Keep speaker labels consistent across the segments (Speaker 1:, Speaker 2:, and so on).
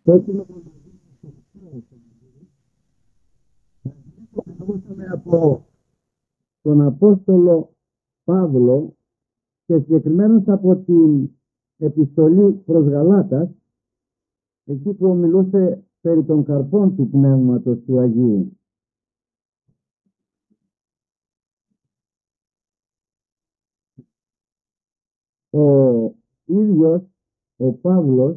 Speaker 1: Έτοιμο να από τον Απόστολο Παύλο και συγκεκριμένως από την επιστολή προς Γαλάτας, εκεί που μιλούσε περί των καρπών του Πνεύματος του Αγίου. Ο ίδιος ο Παύλος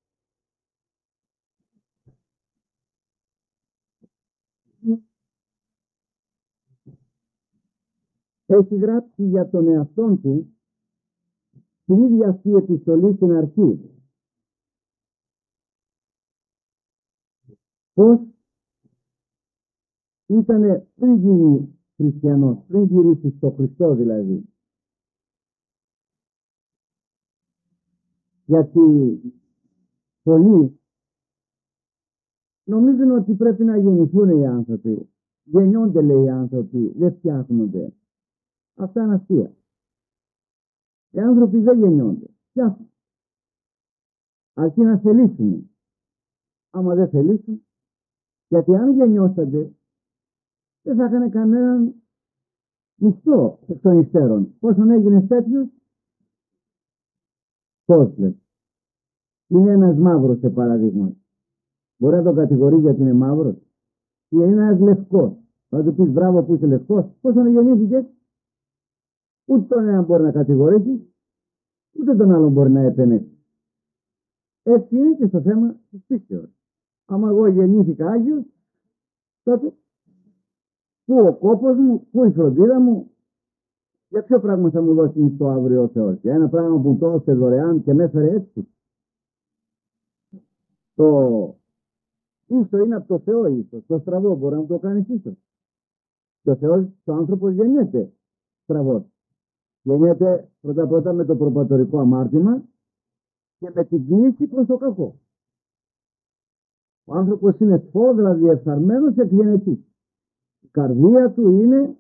Speaker 1: έχει γράψει για τον εαυτόν του την ίδια αυτή επιστολή στην αρχή. Πώς ήτανε πριν γίνει χριστιανός, πριν γυρίσει στο Χριστό δηλαδή. Γιατί πολλοί νομίζουν ότι πρέπει να γεννηθούν οι άνθρωποι. Γεννιόνται, λέει, οι άνθρωποι, δεν φτιάχνονται. Αυτά είναι αστεία. Οι άνθρωποι δεν γεννιόνται, φτιάχνουν. Αρκεί να θελήσουν. Άμα δεν θελήσουν, γιατί αν γεννιώσατε, δεν θα έκανε κανέναν μισθό εκ των υστέρων. Πόσον έγινες τέτοιος, πώς λες. Είναι ένας μαύρος, σε παραδείγμα. Μπορεί να τον κατηγορεί γιατί είναι μαύρος. Ή είναι ένας λευκός. Θα του πεις μπράβο που είσαι λευκός. Πόσον γεννήθηκες, ούτε τον έναν μπορεί να κατηγορήσει, ούτε τον άλλον μπορεί να επενέσει. Έτσι είναι και στο θέμα της πίστεως. Άμα εγώ γεννήθηκα Άγιος, τότε πού ο κόπος μου, πού η φροντίδα μου, για ποιο πράγμα θα μου δώσει μισθό αύριο ο Θεός. Για ένα πράγμα που το έδωσε δωρεάν και με έφερε έτσι. Το ίσο είναι από το Θεό ίσο. Το στραβό μπορεί να το κάνει ίσο. Και ο Θεός, ο άνθρωπος γεννιέται στραβός. Γεννιέται πρώτα με το προπατορικό αμάρτημα και με την κίνηση προς το κακό. Ο άνθρωπος είναι σφόδρα διεφθαρμένος εκ γενετής. Η καρδία του είναι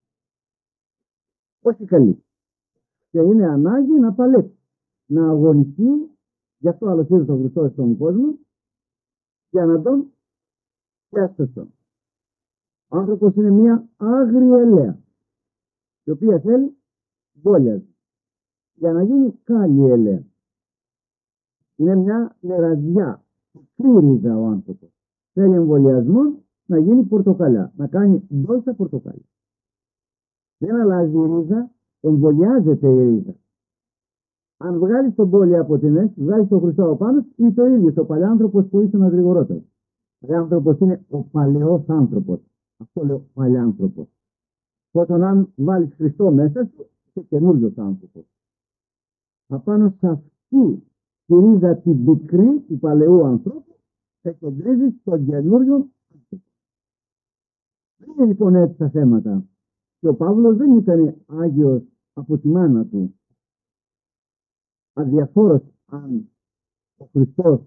Speaker 1: όχι καλή. Και είναι ανάγκη να παλέψει, να αγωνιστεί, γι' αυτό άλλος ήρθε ο Χριστός στον κόσμο, για να τον πιάσει. Ο άνθρωπος είναι μια άγρια ελαία, η οποία θέλει μπόλιαζε, για να γίνει καλή ελαία. Είναι μια νεραζιά, φύριζα ο άνθρωπος. Θέλει εμβολιασμό να γίνει πορτοκαλιά, να κάνει ντόλσα πορτοκαλιά. Δεν αλλάζει η ρίζα, εμβολιάζεται η ρίζα. Αν βγάλει τον πόλη από την αίσθηση, βγάλει τον Χριστό από πάνω, ή το ίδιο, ο παλιάνθρωπος που ήσουν γρηγορότερο. Ο παλιάνθρωπος είναι ο παλαιός άνθρωπος. Αυτό λέω παλιάνθρωπος. Όταν αν βάλεις Χριστό μέσα σου, είσαι καινούριος άνθρωπος. Απάνω σε αυτή τη ρίζα την πικρή του παλαιού ανθρώπου, σε κεντρίζει στον καινούριο άνθρωπο. Δεν είναι λοιπόν έτσι τα θέματα. Και ο Παύλος δεν ήταν Άγιος από τη μάνα του. Αδιαφόρος αν ο Χριστός,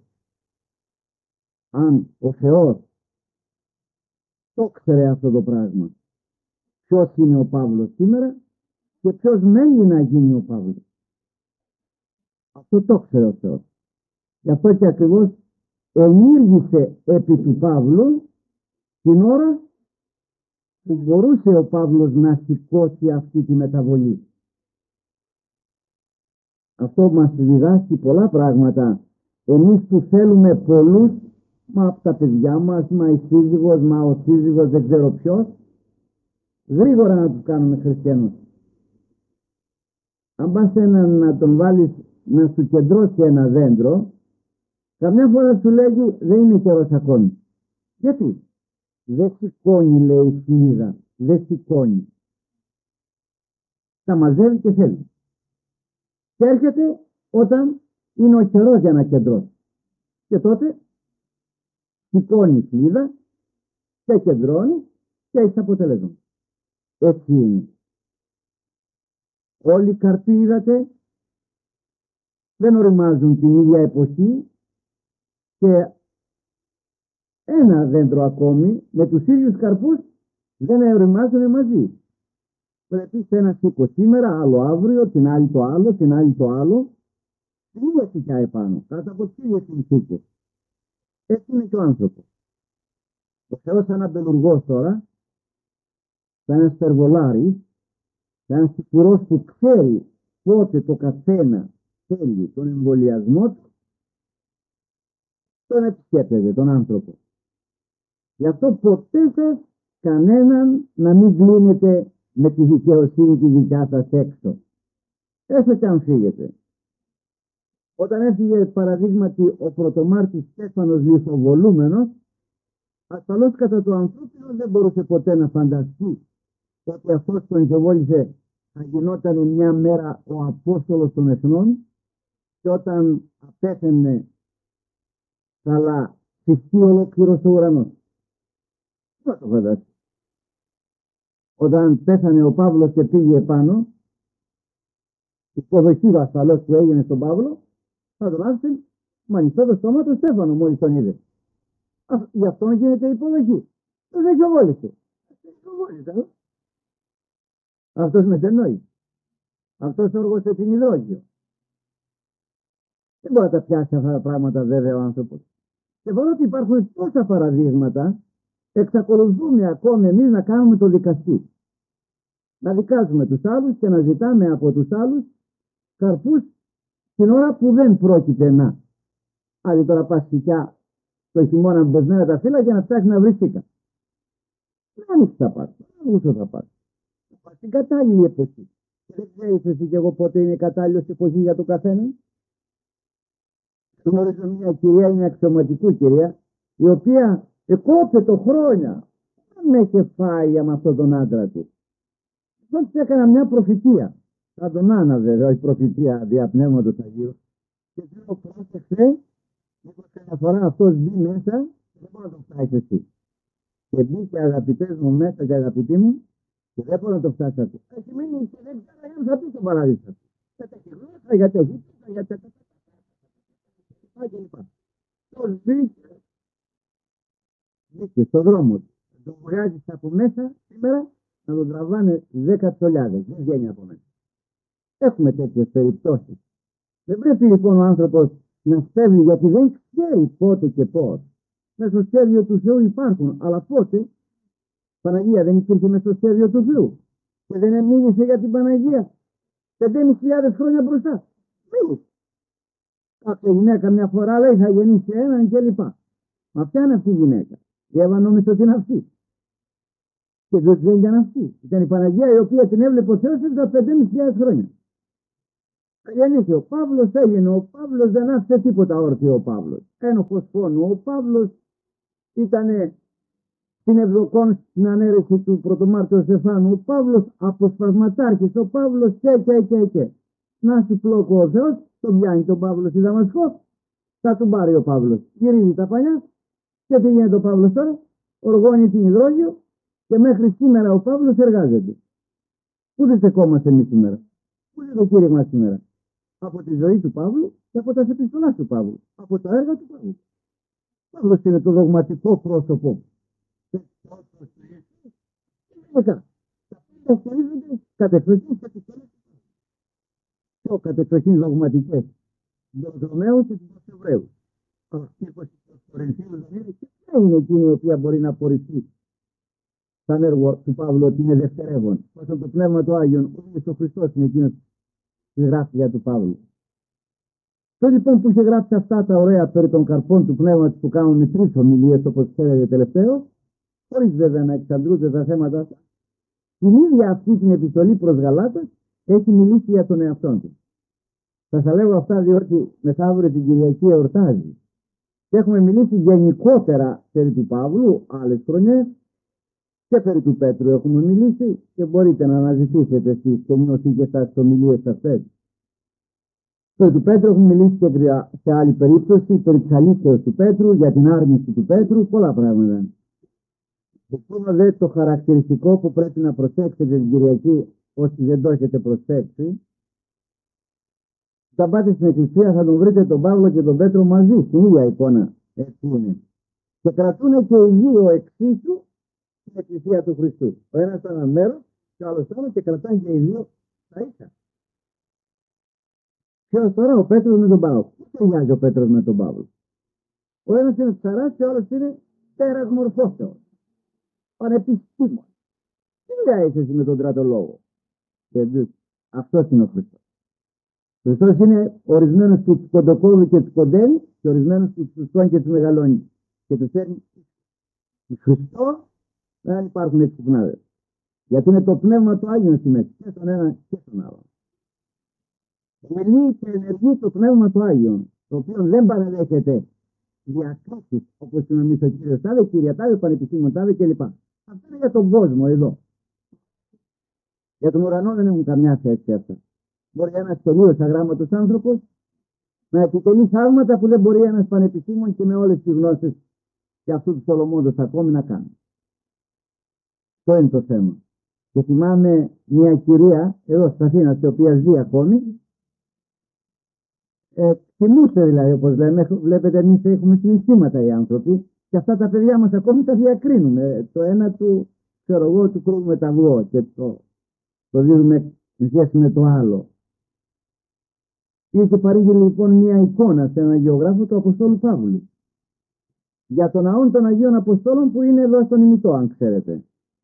Speaker 1: αν ο Θεός το ξέρε αυτό το πράγμα. Ποιος είναι ο Παύλος σήμερα και ποιος μένει να γίνει ο Παύλος. Αυτό το ξέρε ο Θεός. Γι' αυτό και ακριβώς ενήργησε επί του Παύλου την ώρα που μπορούσε ο Παύλος να σηκώσει αυτή τη μεταβολή. Αυτό μας διδάσκει πολλά πράγματα. Εμείς που θέλουμε πολλούς, μα από τα παιδιά μας, μα η σύζυγος, μα ο σύζυγος, δεν ξέρω ποιος, γρήγορα να τους κάνουμε χριστιανούς. Αν πας να τον βάλεις να σου κεντρώσει ένα δέντρο, καμιά φορά σου λέγει δεν είναι καιρός ακόμη. Γιατί? Δεν σηκώνει, λέει η φλίδα, δεν σηκώνει. Τα μαζεύει και θέλει. Και έρχεται όταν είναι ο καιρός για να κεντρώσει. Και τότε σηκώνει η φλίδα και κεντρώνει και έχει αποτέλεσμα. Έτσι είναι. Όλοι οι καρποί, είδατε, δεν οριμάζουν την ίδια εποχή και ένα δέντρο ακόμη με τους ίδιους καρπούς δεν οριμάζουν μαζί. Πρέπει σε ένα σήκω σήμερα, άλλο αύριο, την άλλη το άλλο, την άλλη το άλλο. Τι είναι σηκιά επάνω, κάτω από τις ίδιες συνθήκες. Έτσι είναι και ο άνθρωπος. Ο Θεός σαν αμπελουργός τώρα, σαν ένας περβολάρης, σαν ένας σιγουρός που ξέρει πότε το καθένα θέλει τον εμβολιασμό του, τον επισκέπτεται τον άνθρωπο. Γι' αυτό ποτέ σας κανέναν να μην κλείνετε με τη δικαιοσύνη τη δικιά σας έξω. Έστω και αν φύγετε. Όταν έφυγε παραδείγματι ο πρωτομάρτης Στέφανος λιθοβολούμενος, ασφαλώς κατά το ανθρώπινο δεν μπορούσε ποτέ να φανταστεί ότι αυτός τον λιθοβόλησε θα γινόταν μια μέρα ο Απόστολος των Εθνών και όταν απέθαινε θα θυστεί ολόκληρος ο ουρανός. Τι το φανταστεί. Όταν πέθανε ο Παύλος και πήγε επάνω, η υποδοχή ασφαλώς που έγινε στον Παύλο, θα τον άφησε με ανοιχτό το στόμα του Στέφανο μόλις τον είδε. Γι' αυτό γίνεται η υποδοχή. Δεν δικαιοβόλησε. Αυτός μετενόησε. Αυτός όργωσε την υδρόγειο. Δεν μπορεί να τα πιάσει αυτά τα πράγματα βέβαια ο άνθρωπος. Και παρότι υπάρχουν τόσα παραδείγματα, εξακολουθούμε ακόμη εμείς να κάνουμε το δικαστή. Να δικάζουμε τους άλλους και να ζητάμε από τους άλλους καρπούς την ώρα που δεν πρόκειται να. Άλλοι τώρα πας σπιτιά το χειμώνα με πεσμένα τα φύλλα για να ψάχνει να βρει σίκα. Δεν ανοίξει τα πάρει. Δεν όσο θα πάρει. Θα πάρει την κατάλληλη εποχή. Και δεν ξέρεις εσύ και εγώ πότε είναι η κατάλληλη εποχή για το καθένα. Γνωρίζω μια κυρία, είναι αξιωματικού κυρία, η οποία εκόπτε το χρόνια. Δεν είχε φάει με αυτόν τον άντρα του. Δεν της έκανα μια προφητεία. Θα τον άνα βέβαια, η προφητεία διαπνεύματος Αγίου. Και του λέω πρόσεξε, μήπως καμιά φορά αυτός μπει μέσα και δεν μπορεί να το φτάσει εσύ. Και μπήκε αγαπητές μου μέσα και αγαπητοί μου και δεν μπορεί να το φτάσει αυτό. Έχει μείνει και δεν ξέρω αν θα πει τον παράδεισο. Δεν έχει γλώσσα, γιατί έχει πίσω, γιατί πώς μπήκε στον δρόμο του. Τον βγάζει από μέσα σήμερα να τον τραβάνε 10 ψωλιάδες. Δεν βγαίνει από μέσα. Έχουμε τέτοιες περιπτώσεις. Δεν πρέπει λοιπόν ο άνθρωπος να στέλνει, γιατί δεν ξέρει πότε και πώς. Μέσα στο σχέδιο του Θεού υπάρχουν, αλλά πότε Παναγία δεν υπήρχε μέσα στο σχέδιο του Θεού και δεν μίλησε για την Παναγία 5.500 χρόνια μπροστά. Μίλησε. Κάποια γυναίκα μια φορά λέει θα γεννήσει έναν και λοιπά. Μα ποια είναι αυτή η γυναίκα? Η Εύα νόμιζε ότι είναι αυτή. Και δεν ήταν αυτή. Ήταν η Παναγία η οποία την έβλεπε ο Θεός τα 5.500 χρόνια. Γεννήθηκε ο Παύλος, έγινε ο Παύλος, δεν άφησε τίποτα όρθιο ο Παύλος. Ένοχος πόνου. Ο Παύλος ήταν στην Ευδοκόν στην ανέρεση του πρωτομάρτυου Στεφάνου. Ο Παύλος αποσπασματάρχης. Ο Παύλος και. Να σου πλόκο ο Θεός, τον πιάνει τον Παύλο στη Δαμασκό, θα τον πάρει ο Παύλος. Γυρίζει τα πανιά και τι γίνεται ο Παύλος τώρα? Οργώνει την υδρόγειο και μέχρι σήμερα ο Παύλος εργάζεται. Πού δεν στεκόμαστε εμείς σήμερα? Πού είναι το κήρυγμα σήμερα? Από τη ζωή του Παύλου και από τα επιστολές του Παύλου. Από τα έργα του Παύλου. Ο Παύλος είναι το δογματικό πρόσωπο. Τα πάντα στηρίζονται κατ' εξοχήν σε επιστολές του Παύλου. Πιο κατ' εξοχήν δογματικές. Των Ρωμαίων και του Εβραίου. Αλλά και του Κορινθίους δεν είναι, και ποια είναι εκείνη η οποία μπορεί να απορριφθεί σαν έργο του Παύλου ότι είναι δευτερεύον? Όσο το Πνεύμα του Άγιον, ο ίδιος ο Χριστός είναι εκείνος τη γράφει για του Παύλου. Το λοιπόν που είχε γράψει αυτά τα ωραία περί των καρπών του Πνεύματος που κάνουν 3 ομιλίες όπως ξέρετε τελευταίο, χωρίς βέβαια να εξαντλούνται τα θέματα αυτά, την ίδια αυτή την επιστολή προς Γαλάτας έχει μιλήσει για τον εαυτόν του. Θα σας λέγω αυτά διότι μεθαύριο την Κυριακή εορτάζει. Και έχουμε μιλήσει γενικότερα περί του Παύλου άλλες χρονιές και περί του Πέτρου έχουμε μιλήσει και μπορείτε να αναζητήσετε στις ταινιώσεις και στα ομιλίες αυτές. Περί του Πέτρου έχουμε μιλήσει και σε άλλη περίπτωση περί της αλήθειας του Πέτρου, για την άρνηση του Πέτρου, πολλά πράγματα. Εκείνο δε το χαρακτηριστικό που πρέπει να προσέξετε την Κυριακή όσοι δεν το έχετε προσέξει. Όταν πάτε στην εκκλησία θα τον βρείτε τον Παύλο και τον Πέτρο μαζί, στην ίδια εικόνα. Έτσι είναι. Και κρατούν και οι δύο εξίσου στην εκκλησία του Χριστού. Ο ένας ήταν ένα μέρος και ο άλλος άλλο και κρατάνε και οι δύο τα ίσα. Ποιος τώρα? Ο Πέτρος με τον Παύλο. Πού ταιριάζει ο Πέτρος με τον Παύλο? Ο ένας είναι ψαράς και ο άλλος είναι τέρας μορφώσεως. Πανεπιστήμων. Τι δουλειά είσαι εσύ με τον τρατολόγο? Και αυτός είναι ο Χριστός. Ο Χριστός είναι ορισμένος που τους κοντοκόβει και τους κοντένει και ορισμένος που τους σηκώνει και τους μεγαλώνει. Και τους φέρνει Χριστό, δεν υπάρχουν έτσι κουπνάδες. Γιατί είναι το πνεύμα του Άγιου στη μέση, και στον ένα και στον άλλο. Μιλεί και ενεργεί το πνεύμα του Άγιου, το οποίο δεν παραδέχεται διακρίσεις, όπως είναι εμείς ο Κύριος τάδε, Κύριε τάδε, Πανεπιστήμιο τάδε κλπ. Αυτό είναι για τον κόσμο εδώ. Για τον ουρανό δεν έχουν καμιά θέση αυτά. Μπορεί ένας τελείως αγράμματος άνθρωπος να επιτελεί θαύματα που δεν μπορεί ένας πανεπιστήμων και με όλες τις γνώσεις και αυτού του Σολομώντος ακόμη να κάνει. Αυτό είναι το θέμα. Και θυμάμαι μια κυρία εδώ στην Αθήνα, η οποία ζει ακόμη, θυμούσε δηλαδή, όπως λέμε, βλέπετε εμείς έχουμε συναισθήματα οι άνθρωποι και αυτά τα παιδιά μας ακόμη τα διακρίνουμε. Το ένα του, ξέρω εγώ, του κρούγουμε τα αυγό και το δίνουμε σε σχέση με το άλλο. Είχε παρήγγειλε λοιπόν μια εικόνα σε έναν γεωγράφο του Αποστόλου Παύλου για τον ναό των Αγίων Αποστόλων που είναι εδώ στον ημιτό, αν ξέρετε.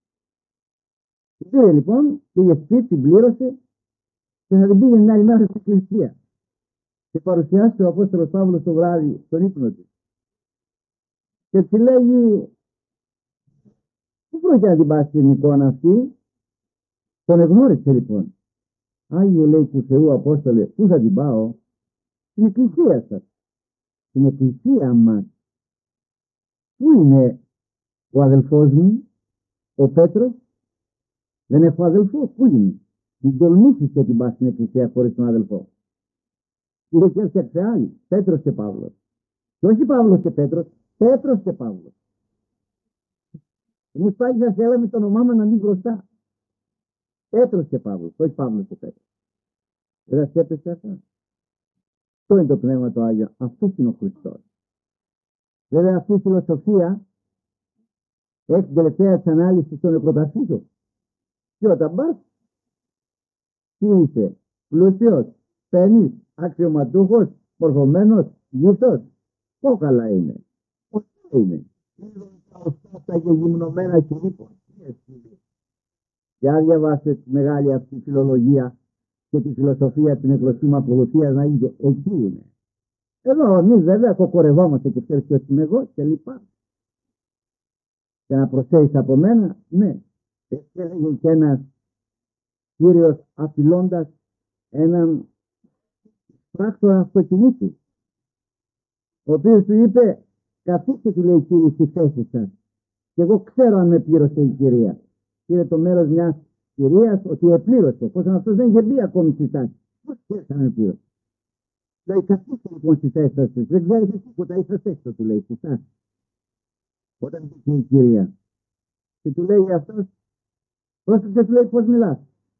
Speaker 1: Πήγε λοιπόν, πήγε σπίτι, την πλήρωσε και θα την πήγε μια άλλη μέρα στην εκκλησία. Και παρουσιάστηκε ο Απόστολος Παύλος το βράδυ στον ύπνο της. Και τη λέγει, πού πρόκειται να την πας την εικόνα αυτή? Τον εγνώρισε λοιπόν. Άγιε, λέει, του Θεού Απόστολε, πού θα την πάω? Στην εκκλησία σας. Στην εκκλησία μας. Πού είναι ο αδελφός μου, ο Πέτρος? Δεν έχω αδελφό, πού είναι? Μην τολμήσεις και την πας στην εκκλησία χωρίς τον αδελφό. Είχε και έφτιαξε άλλοι, Πέτρος και Παύλος. Και όχι Παύλος και Πέτρος, Πέτρος και Παύλος. Εμείς πάλι θα θέλαμε το όνομά μας να μην μπροστά. Πέτρος και Παύλος, όχι Παύλος και Πέτρος. Δεν σκέπτεσαι αυτά? Αυτό είναι το Πνεύμα το Άγιο, αυτός είναι ο Χριστός. Βέβαια αυτή η φιλοσοφία έχει την τελευταία της ανάλυση στον Νεκροταφύτο. Και όταν πας, τι είσαι? Πλούσιος, πένης, αξιωματούχος, μορφωμένος, γύφτος? Πού καλά είναι? Πώς είναι? Τα γεγυμνωμένα κηρύκων. Για διαβάστε τη μεγάλη αυτή φιλολογία και τη φιλοσοφία την εκλογική ακολουθίας να είναι εκεί είναι. Εδώ εμείς βέβαια κοκορευόμαστε και ξέρεις ποιος είμαι εγώ και λοιπά. Και να προσέχεις από μένα, ναι. Έτσι έλεγε και ένας κύριος απειλώντας έναν πράκτορα αυτοκινήτου, ο οποίος του είπε, καθίστε, του λέει, κύριε, στη θέση σας. Και εγώ ξέρω αν με πλήρωσε η κυρία. Είναι το μέρος μιας κυρίας ότι επλήρωσε. Πώς αυτός δεν είχε μπει ακόμη στη τάξη. Πώς ξέρεις αν με πλήρωσε? Λέει, καθίστε λοιπόν στη θέση σας. Δεν ξέρετε τίποτα, είσαστε έξω, του λέει, στη τάξη. Όταν μπήκε η κυρία. Και του λέει αυτός, πρόσεξε, του λέει, πώς μιλάς?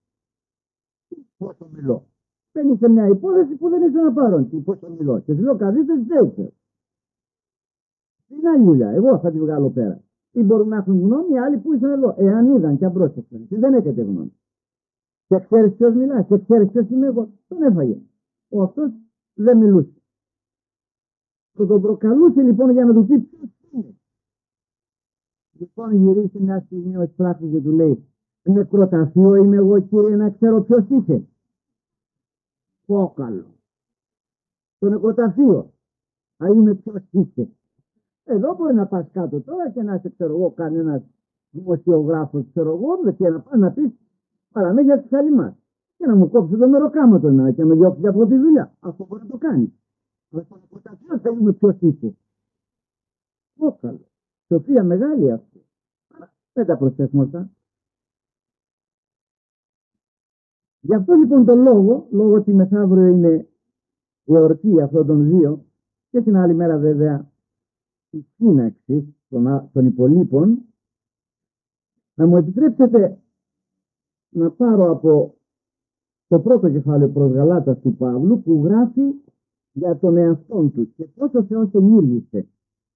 Speaker 1: Πόσο μιλώ? Παίρνει σε μια υπόθεση που δεν είσαι να πάρω. Τι πόσο μιλώ? Και σου λέω, καθίστε στη θέση σας. Είναι άλλη δουλειά. Εγώ θα τη βγάλω πέρα. Ή μπορούν να έχουν γνώμη άλλοι που ήσαν εδώ. Εάν είδαν και αν πρόσεξαν. Εσύ δεν έχετε γνώμη. Και ξέρεις ποιος μιλά. Και ξέρεις ποιος είμαι εγώ. Τον έφαγε. Ο αυτός δεν μιλούσε. Και τον προκαλούσε λοιπόν για να του πει ποιος είναι. Λοιπόν γυρίσει μια στιγμή ο εκπράξης και του λέει, νεκροταφείο είμαι εγώ, κύριε, να ξέρω ποιος είσαι? Πόκαλο. Το νεκροταφείο. Α, είμαι ποιος είσαι? Εδώ μπορεί να πας κάτω τώρα και να είσαι, ξέρω εγώ, κανένας δημοσιογράφος, ξέρω εγώ, και να πας να πεις παραμέγια της Αλιμάς. Και να μου κόψει το μεροκάματο εμένα και να με διώξει από τη δουλειά. Αυτό μπορεί να το κάνει. Αλλά στο νεκροταφείο θα είμαι ποιος είσαι. Πόκαλο. Σοφία μεγάλη αυτή. Δεν τα προσθέσουμε αυτά. Γι' αυτό λοιπόν το λόγο ότι μεθαύριο είναι η εορτή αυτών των δύο και την άλλη μέρα βέβαια η σύναξη των υπολείπων, να μου επιτρέψετε να πάρω από το πρώτο κεφάλαιο προς Γαλάτας του Παύλου που γράφει για τον εαυτόν του και πώς ο Θεός ενήργησε.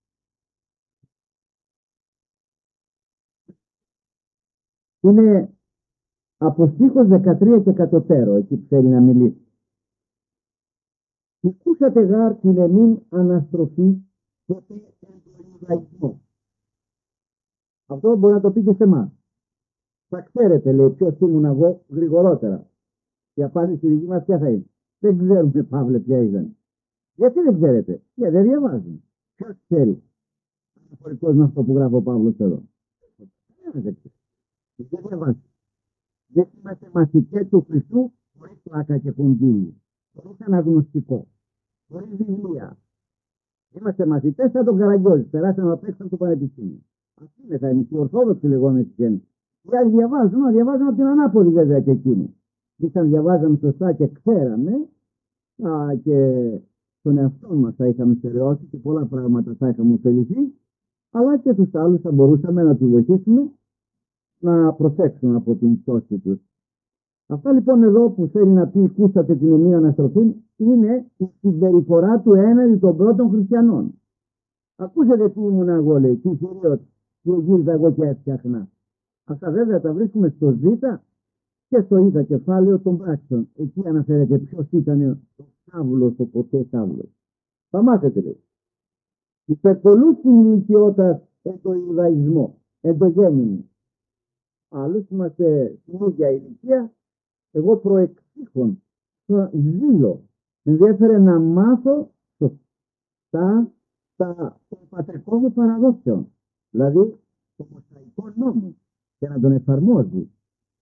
Speaker 1: Είναι από στίχος 13 και κατωτέρω, εκεί που θέλει να μιλήσει. Ακούσατε γάρ την εμήν αναστροφή ποτέ εν το Ιουδαϊσμό. Αυτό μπορεί να το πει και σε εμάς. Θα ξέρετε, λέει, ποιος ήμουν εγώ γρηγορότερα. Η απάντηση δική μας ποια θα είναι? Δεν ξέρουμε, Παύλε, ποια ήταν. Γιατί δεν ξέρετε? Γιατί δεν διαβάζουν. Ποιος ξέρει? Αναφορικός με αυτό που γράφει ο Παύλος εδώ. Δεν διαβάζει. Δεν είμαστε μαθητές του Χριστού χωρίς πλάκα και κονδύλι, χωρίς αναγνωστικό, χωρίς βιβλία. Είμαστε μαθητές σαν τον Καραγκιόζη. Περάσαμε απ' έξω από το πανεπιστήμιο. Αυτή είναι θα είναι οι Ορθόδοξοι λεγόμενοι χριστιανοί. Οι άλλοι διαβάζουν από την ανάποδη βέβαια και εκείνοι. Εμείς αν διαβάζαμε σωστά και ξέραμε, και τον εαυτό μας θα είχαμε στερεώσει και πολλά πράγματα θα είχαμε ωφεληθεί, αλλά και τους άλλους θα μπορούσαμε να τους βοηθήσουμε να προσέξουν από την πτώση τους. Αυτά λοιπόν εδώ που θέλει να πει «Κούσατε την ομοίη αναστροφή» είναι η συμπεριφορά του έναντι των πρώτων χριστιανών. Ακούσατε τι ήμουν εγώ, λέει, τι θηρίο που γύριζα εγώ και έφτιαχνα. Αυτά βέβαια τα βρίσκουμε στο Ζ και στο Ι κεφάλαιο των πράξεων. Εκεί αναφέρεται ποιος ήταν ο Σάβλος, ο ποτέ Σάβλος. Θα μάθετε, λέει. Υπερπολούθην ηλικιώτας εν το Ιουδαϊσμό, εν το γέννημι. Άλλους είμαστε στην ίδια ηλικία. Εγώ προεξήχων στο ζήλο. Με ενδιαφέρε να μάθω σωστά το πατρικό μου παραδόξεων. Δηλαδή το μοσαϊκό νόμο και να τον εφαρμόζει.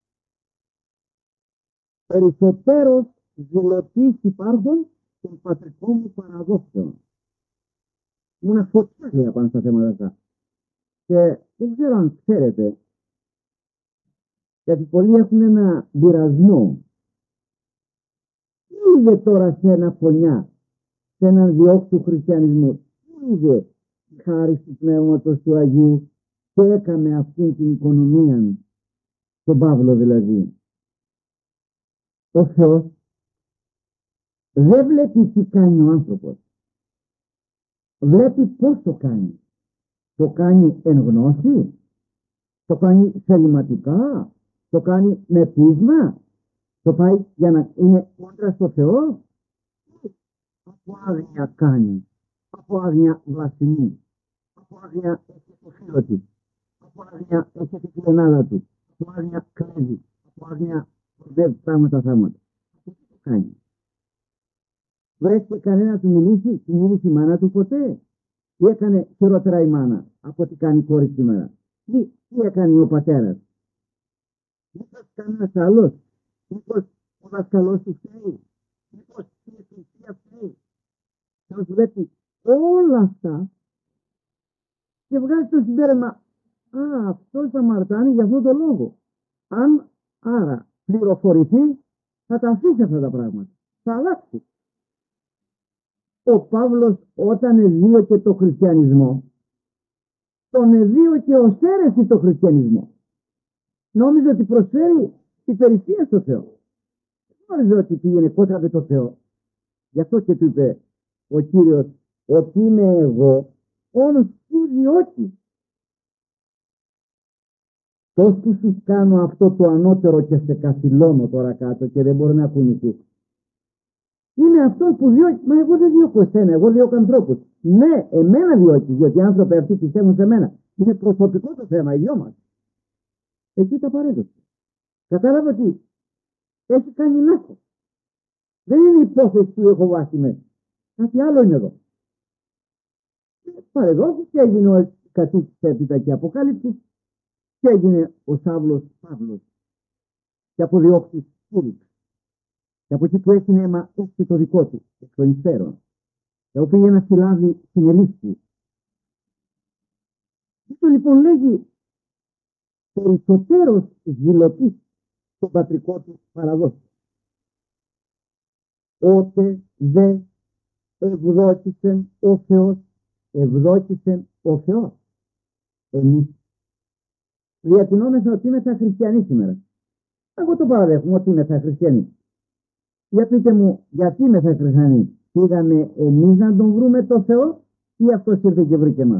Speaker 1: Περισσότερος ζηλωτής υπάρχουν των πατρικών μου παραδόξεων. Ήμουνα φωτιά, λέει, πάνω στα θέματα αυτά. Και δεν ξέρω αν ξέρετε, γιατί πολλοί έχουν ένα πειρασμό. Τι είδε τώρα σε ένα φωνιά, σε έναν διώκτη του χριστιανισμού? Τι είδε η χάρη του Πνεύματος του Αγίου και έκανε αυτή την οικονομία, τον Παύλο δηλαδή? Ο Θεός δεν βλέπει τι κάνει ο άνθρωπος. Βλέπει πώς το κάνει. Το κάνει εν γνώση, το κάνει θεληματικά, το κάνει με πείσμα, το πάει για να είναι κόντρα στο Θεό. Από άγνοια κάνει, από άγνοια βλασφημεί, από άγνοια έχει το φίλο του, από άγνοια έχει την κλενάδα του, από άγνοια κλέβει, από άγνοια προδεύει πράγματα θαύματα. Αυτό τι το κάνει? Βρέθηκε κανένα να του μιλήσει? Του μίλησε η μάνα του ποτέ? Τι έκανε χειρότερα η μάνα από ό,τι κάνει η κόρη σήμερα? Τι έκανε ο πατέρας? Μήπως κανένας άλλος? Μήπως ο δασκαλός του φταίει? Μήπως η εκκλησία φταίει? Θεός βλέπει όλα αυτά και βγάζει το συμπέρασμα, αυτός αμαρτάνει για αυτόν τον λόγο. Αν άρα πληροφορηθεί, θα τα αφήσει αυτά τα πράγματα. Θα αλλάξει. Ο Παύλος όταν εδίωκε το χριστιανισμό, τον εδίωκε ως αίρεση το χριστιανισμό. Νόμιζε ότι προσφέρει υπηρεσία στο Θεό. Νόμιζε ότι πήγαινε κόντρα με το Θεό. Γι' αυτό και του είπε ο Κύριος ότι είμαι εγώ, όμως τι διώκει. Πώς που σου κάνω αυτό το ανώτερο και σε καθυλώνω τώρα κάτω και δεν μπορεί να κουνηθεί. Είναι αυτό που διώκει. Μα εγώ δεν διώκω εσένα, εγώ διώκω ανθρώπους. Ναι, εμένα διώκει, διότι οι άνθρωποι αυτοί πιστεύουν σε μένα. Είναι προσωπικό το θέμα, οι δυο μας. Εκεί τα παρέδωσε. Κατάλαβα ότι έχει κάνει λάθος. Δεν είναι υπόθεση του έχω βάσει μέσα. Κάτι άλλο είναι εδώ. Παρεδόθηκε και έγινε ο κατοίκης έπειτα και αποκάλυψη και έγινε ο Σάβλος Παύλος και αποδιώκτης Φούλης. Και από εκεί που έχει αίμα έχει το δικό του, εκ των υστέρων. Και όπου πήγε να συλλάβει την ελίστη. Αυτό λοιπόν λέγει περισσότερος ζηλωτής στον πατρικό του παραδόση. Ότε δε ευδόκησεν ο Θεός, ευδόκησεν ο Θεός. Εμείς διατηνόμεθα ότι είμαι θα χριστιανοί σήμερα. Εγώ το παραδέχομαι ότι είμαι θα χριστιανοί. Για πείτε μου, γιατί είμαι θα χριστιανοί? Πήγαμε εμείς να τον βρούμε το Θεό ή αυτός ήρθε και βρήκε μας?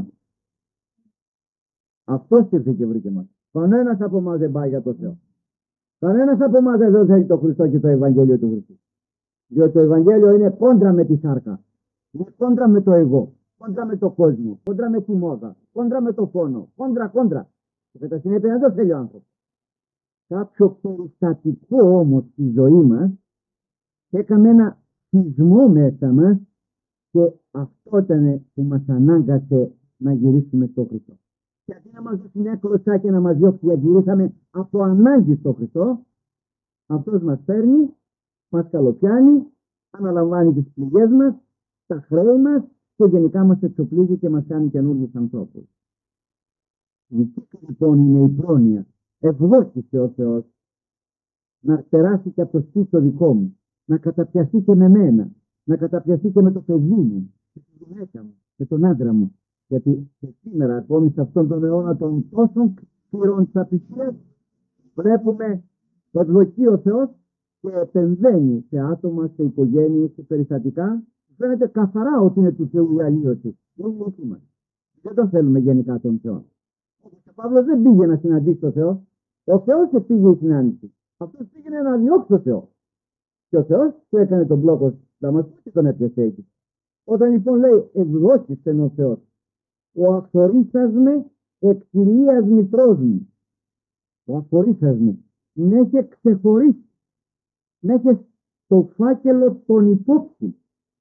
Speaker 1: Αυτός ήρθε και βρήκε μας. Κανένας από εμάς δεν πάει για το Θεό. Κανένας από εμάς δεν θέλει το Χριστό και το Ευαγγέλιο του Χριστού. Διότι το Ευαγγέλιο είναι κόντρα με τη σάρκα. Είναι κόντρα με το εγώ. κόντρα με το κόσμο, κόντρα με τη μόδα, κόντρα με το φόνο, κόντρα. Και κατά συνέπεια δεν θέλει ο άνθρωπος. Κάποιο περιστατικό όμως στη ζωή μας έκαμε ένα σεισμό μέσα μας και αυτό ήταν που μας ανάγκασε να γυρίσουμε στο Χριστό. Και αντί να μας δώσει μια κλωτσά και να μας διώξει γιατί γυρίσαμε από ανάγκη στο Χριστό, αυτός μας παίρνει, μας καλοπιάνει, αναλαμβάνει τις πληγές μας, τα χρέη μας και γενικά μας εξοπλίζει και μας κάνει καινούριους ανθρώπους. Δική λοιπόν είναι η πρόνοια. Ευδόκησε ο Θεός να περάσει και από το σπίτι το δικό μου, να καταπιαστεί και με μένα, να καταπιαστεί και με το παιδί μου, με τη γυναίκα μου, με τον άντρα μου. Γιατί και σήμερα ακόμη σε αυτόν τον αιώνα των τόσων κτήρων της απιστίας βλέπουμε το ευδοκεί ο Θεός και επεμβαίνει σε άτομα, σε οικογένειες, σε περιστατικά. Φαίνεται καθαρά ότι είναι του Θεού η αλλίωση. Δεν είναι εκεί μας. Δεν το θέλουμε γενικά τον Θεό. Ο Παύλος δεν πήγε να συναντήσει τον Θεό. Ο Θεός πήγε η συνάντηση. Αυτός πήγαινε να διώξει τον Θεό. Και ο Θεός του έκανε τον μπλόκο Δαμασκού και τον έπιασε εκεί. Όταν λοιπόν λέει ευδόκησε ο Θεός, ο αφορίσασμε εκτιλίας μητρός μου. Ο αφορίσασμε με είχε ξεχωρίσει. Με είχε στο φάκελο των υπόψη.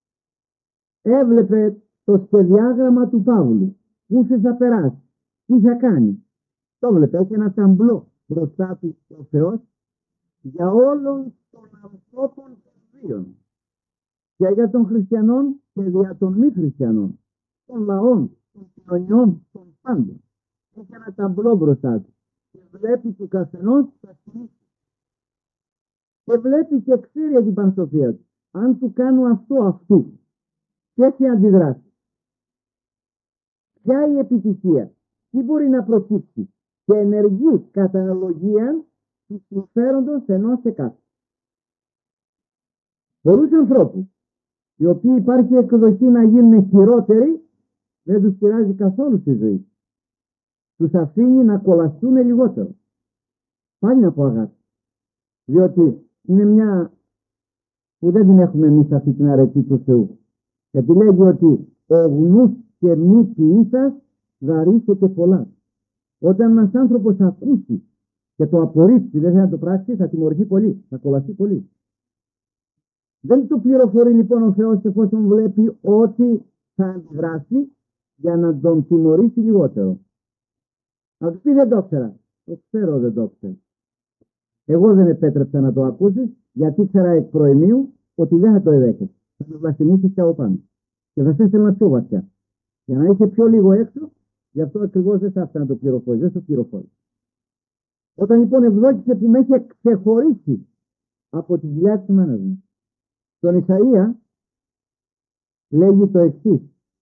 Speaker 1: Έβλεπε το σχεδιάγραμμα του Παύλου. Πού θα περάσει. Τι θα κάνει. Το έβλεπε. Έχει ένα ταμπλό μπροστά του ο Θεός για όλων των ανθρώπων πεδίων. Και για των χριστιανών και για των μη χριστιανών. Των λαών, των κοινωνιών, των πάντων. Έχει ένα ταμπλό μπροστά του. Και βλέπει του καθενός τα σκηνή. Και βλέπει και ξέρει για την πανσοφία του. Αν του κάνω αυτού. Και τι αντιδράσει. Ποια η επιτυχία. Τι μπορεί να προκύψει. Και ενεργεί κατά αναλογία του συμφέροντος ενός εκάστου. Πολλούς ανθρώπους, οι οποίοι υπάρχει εκδοχή να γίνουν χειρότεροι, δεν τους πειράζει καθόλου στη ζωή. Τους αφήνει να κολλαστούν λιγότερο. Πάλι από αγάπη. Διότι είναι μια που δεν την έχουμε εμείς αυτή την αρετή του Θεού. Γιατί λέγει ότι ο γνούς και μη ποιήσας δαρρύσεται πολλά. Όταν ένας άνθρωπος ακούσει και το απορρίψει, δεν θα το πράξει, θα τιμωρηθεί πολύ, θα κολλαστεί πολύ. Δεν του πληροφορεί λοιπόν ο Θεός εφόσον βλέπει ότι θα αντιδράσει για να τον τιμωρήσει λιγότερο. Να του πει δεν το ήξερα. Το ξέρω δεν το ήξερα. Εγώ δεν επέτρεψα να το ακούσεις γιατί ήξερα εκ προημίου ότι δεν θα το εδέχεσαι. Θα το βλαστημούσεις και από πάνω. Και θα σε έστελνα πιο βαθιά. Για να είσαι πιο λίγο έξω, γι' αυτό ακριβώς δεν θα άφησα να το πληροφορείς. Δεν το πληροφορείς. Όταν λοιπόν ευδόκησε που με είχε ξεχωρίσει από τη δουλειά της μάνας μου. Στον Ισαΐα λέγει το εξής.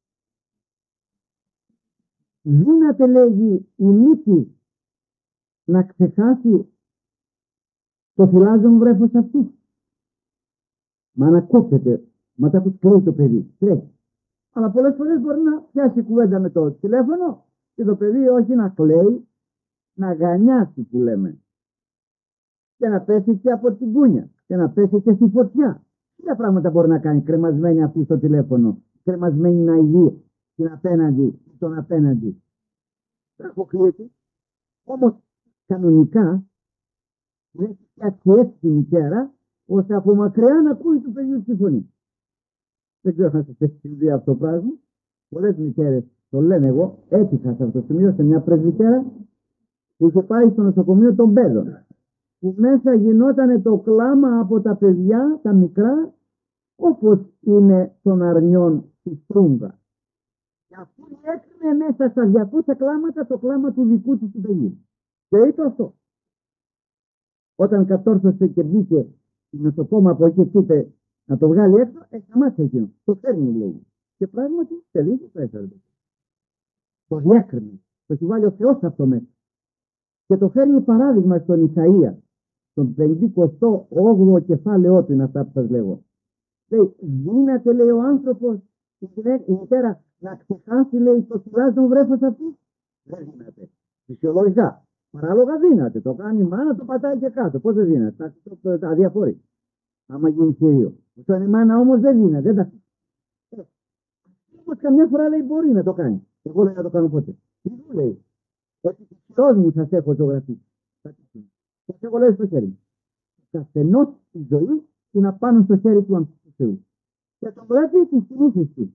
Speaker 1: Δύναται λέγει η μύτη να ξεχάσει το φυλάζον βρέφος αυτού. Μα να κόψετε, μα τα κλαίει το παιδί, τρέχει. Αλλά πολλές φορές μπορεί να πιάσει κουβέντα με το τηλέφωνο και το παιδί όχι να κλαίει, να γανιάσει που λέμε. Και να πέσει και από την κούνια και να πέσει και στη φωτιά. Τι πράγματα μπορεί να κάνει κρεμασμένη αυτή στο τηλέφωνο, κρεμασμένη να ειδεί την απέναντι, τον απέναντι. Δεν αποκλείεται. Όμως κανονικά δεν έχει φτιάξει έτσι η μητέρα ώστε από μακριά να ακούει του παιδιού τη φωνή. Δεν ξέρω αν σας έχει συμβεί αυτό το πράγμα. Πολλές μητέρες το λένε εγώ. Έτυχα σε αυτό το σημείο σε μια πρεσβυτέρα που είχε πάει στο νοσοκομείο των Πέδων. Που μέσα γινόταν το κλάμα από τα παιδιά, τα μικρά, όπως είναι των αρνιών στη Στρούγκα. Και αφού έκρινε μέσα στα 200 κλάματα το κλάμα του δικού του παιδιού. Και είπε αυτό. Όταν κατόρθωσε και μπήκε η νοσοκόμα από εκεί και είπε να το βγάλει έξω, σταμάτησε εκείνο. Το φέρνει λέει. Και πράγματι τελείωσε το έφερε. Το διάκρινε. Το έχει βάλει ο Θεός αυτό μέσα. Και το φέρνει παράδειγμα στον Ισαΐα. Στον 58ο κεφάλαιό του είναι αυτά που σας λέγω. Λέει, δύναται λέει ο άνθρωπος, η μητέρα να ξεχάσει λέει το φυλάζον βρέφος αυτού. Δεν δύναται. Φυσιολογικά. Παράλογα δύναται. Το κάνει η μάνα, το πατάει και κάτω. Πώς δεν δύναται. Τα αδιαφορεί. Άμα γίνει θηρίο. Στον η μάνα όμως δεν δύναται. Δεν τα... Όμως καμιά φορά λέει μπορεί να το κάνει. Εγώ δεν θα το κάνω ποτέ. Τι μου λέει? Ότι τη χειρός μου σας έχω ζωγραφίσει. Σας έχω λέει στο χέρι μου. Καθενός η ζωή είναι απάνω στο χέρι του Θεού. Και το βλέπει τις κινήσεις του.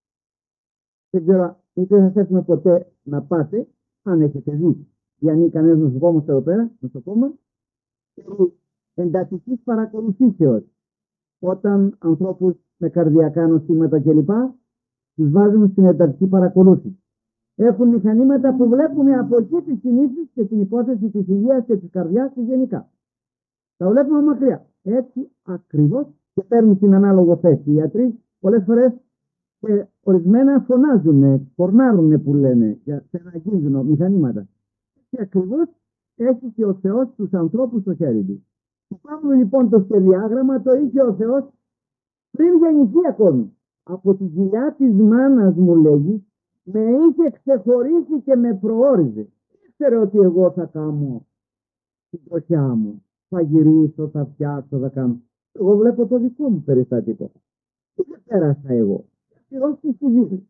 Speaker 1: Δεν ξέρω, ούτε σας έχουμε ποτέ να πάτε, αν έχετε δει διανύει κανένας νοσοκόμος εδώ πέρα, νοσοκόμα, περί εντατικής παρακολουθήσεως. Όταν ανθρώπους με καρδιακά νοσήματα κλπ. Τους βάζουν στην εντατική παρακολούθηση. Έχουν μηχανήματα που βλέπουν από εκεί τις κινήσεις και την υπόθεση της υγείας και της καρδιάς και γενικά. Τα βλέπουμε μακριά. Έτσι ακριβώς και παίρνουν την ανάλογο θέση. Οι ιατροί πολλές φορές και ορισμένα φωνάζουν, πορνάρουν που λένε σε ένα κίνδυνο μηχανήματα. Και ακριβώς έχει και ο Θεός τους ανθρώπους στο χέρι του. Του Παύλου λοιπόν το σχεδιάγραμμα το είχε ο Θεός πριν γεννηθεί ακόμη. Από τη κοιλιά της μάνας μου λέγει, με είχε ξεχωρίσει και με προόριζε. Ήξερε ότι εγώ θα κάνω την τροχιά μου. Θα γυρίσω, θα φτιάξω, θα κάνω. Εγώ βλέπω το δικό μου περιστατικό. Τι δεν πέρασα εγώ. Εγώ στη βίβλη.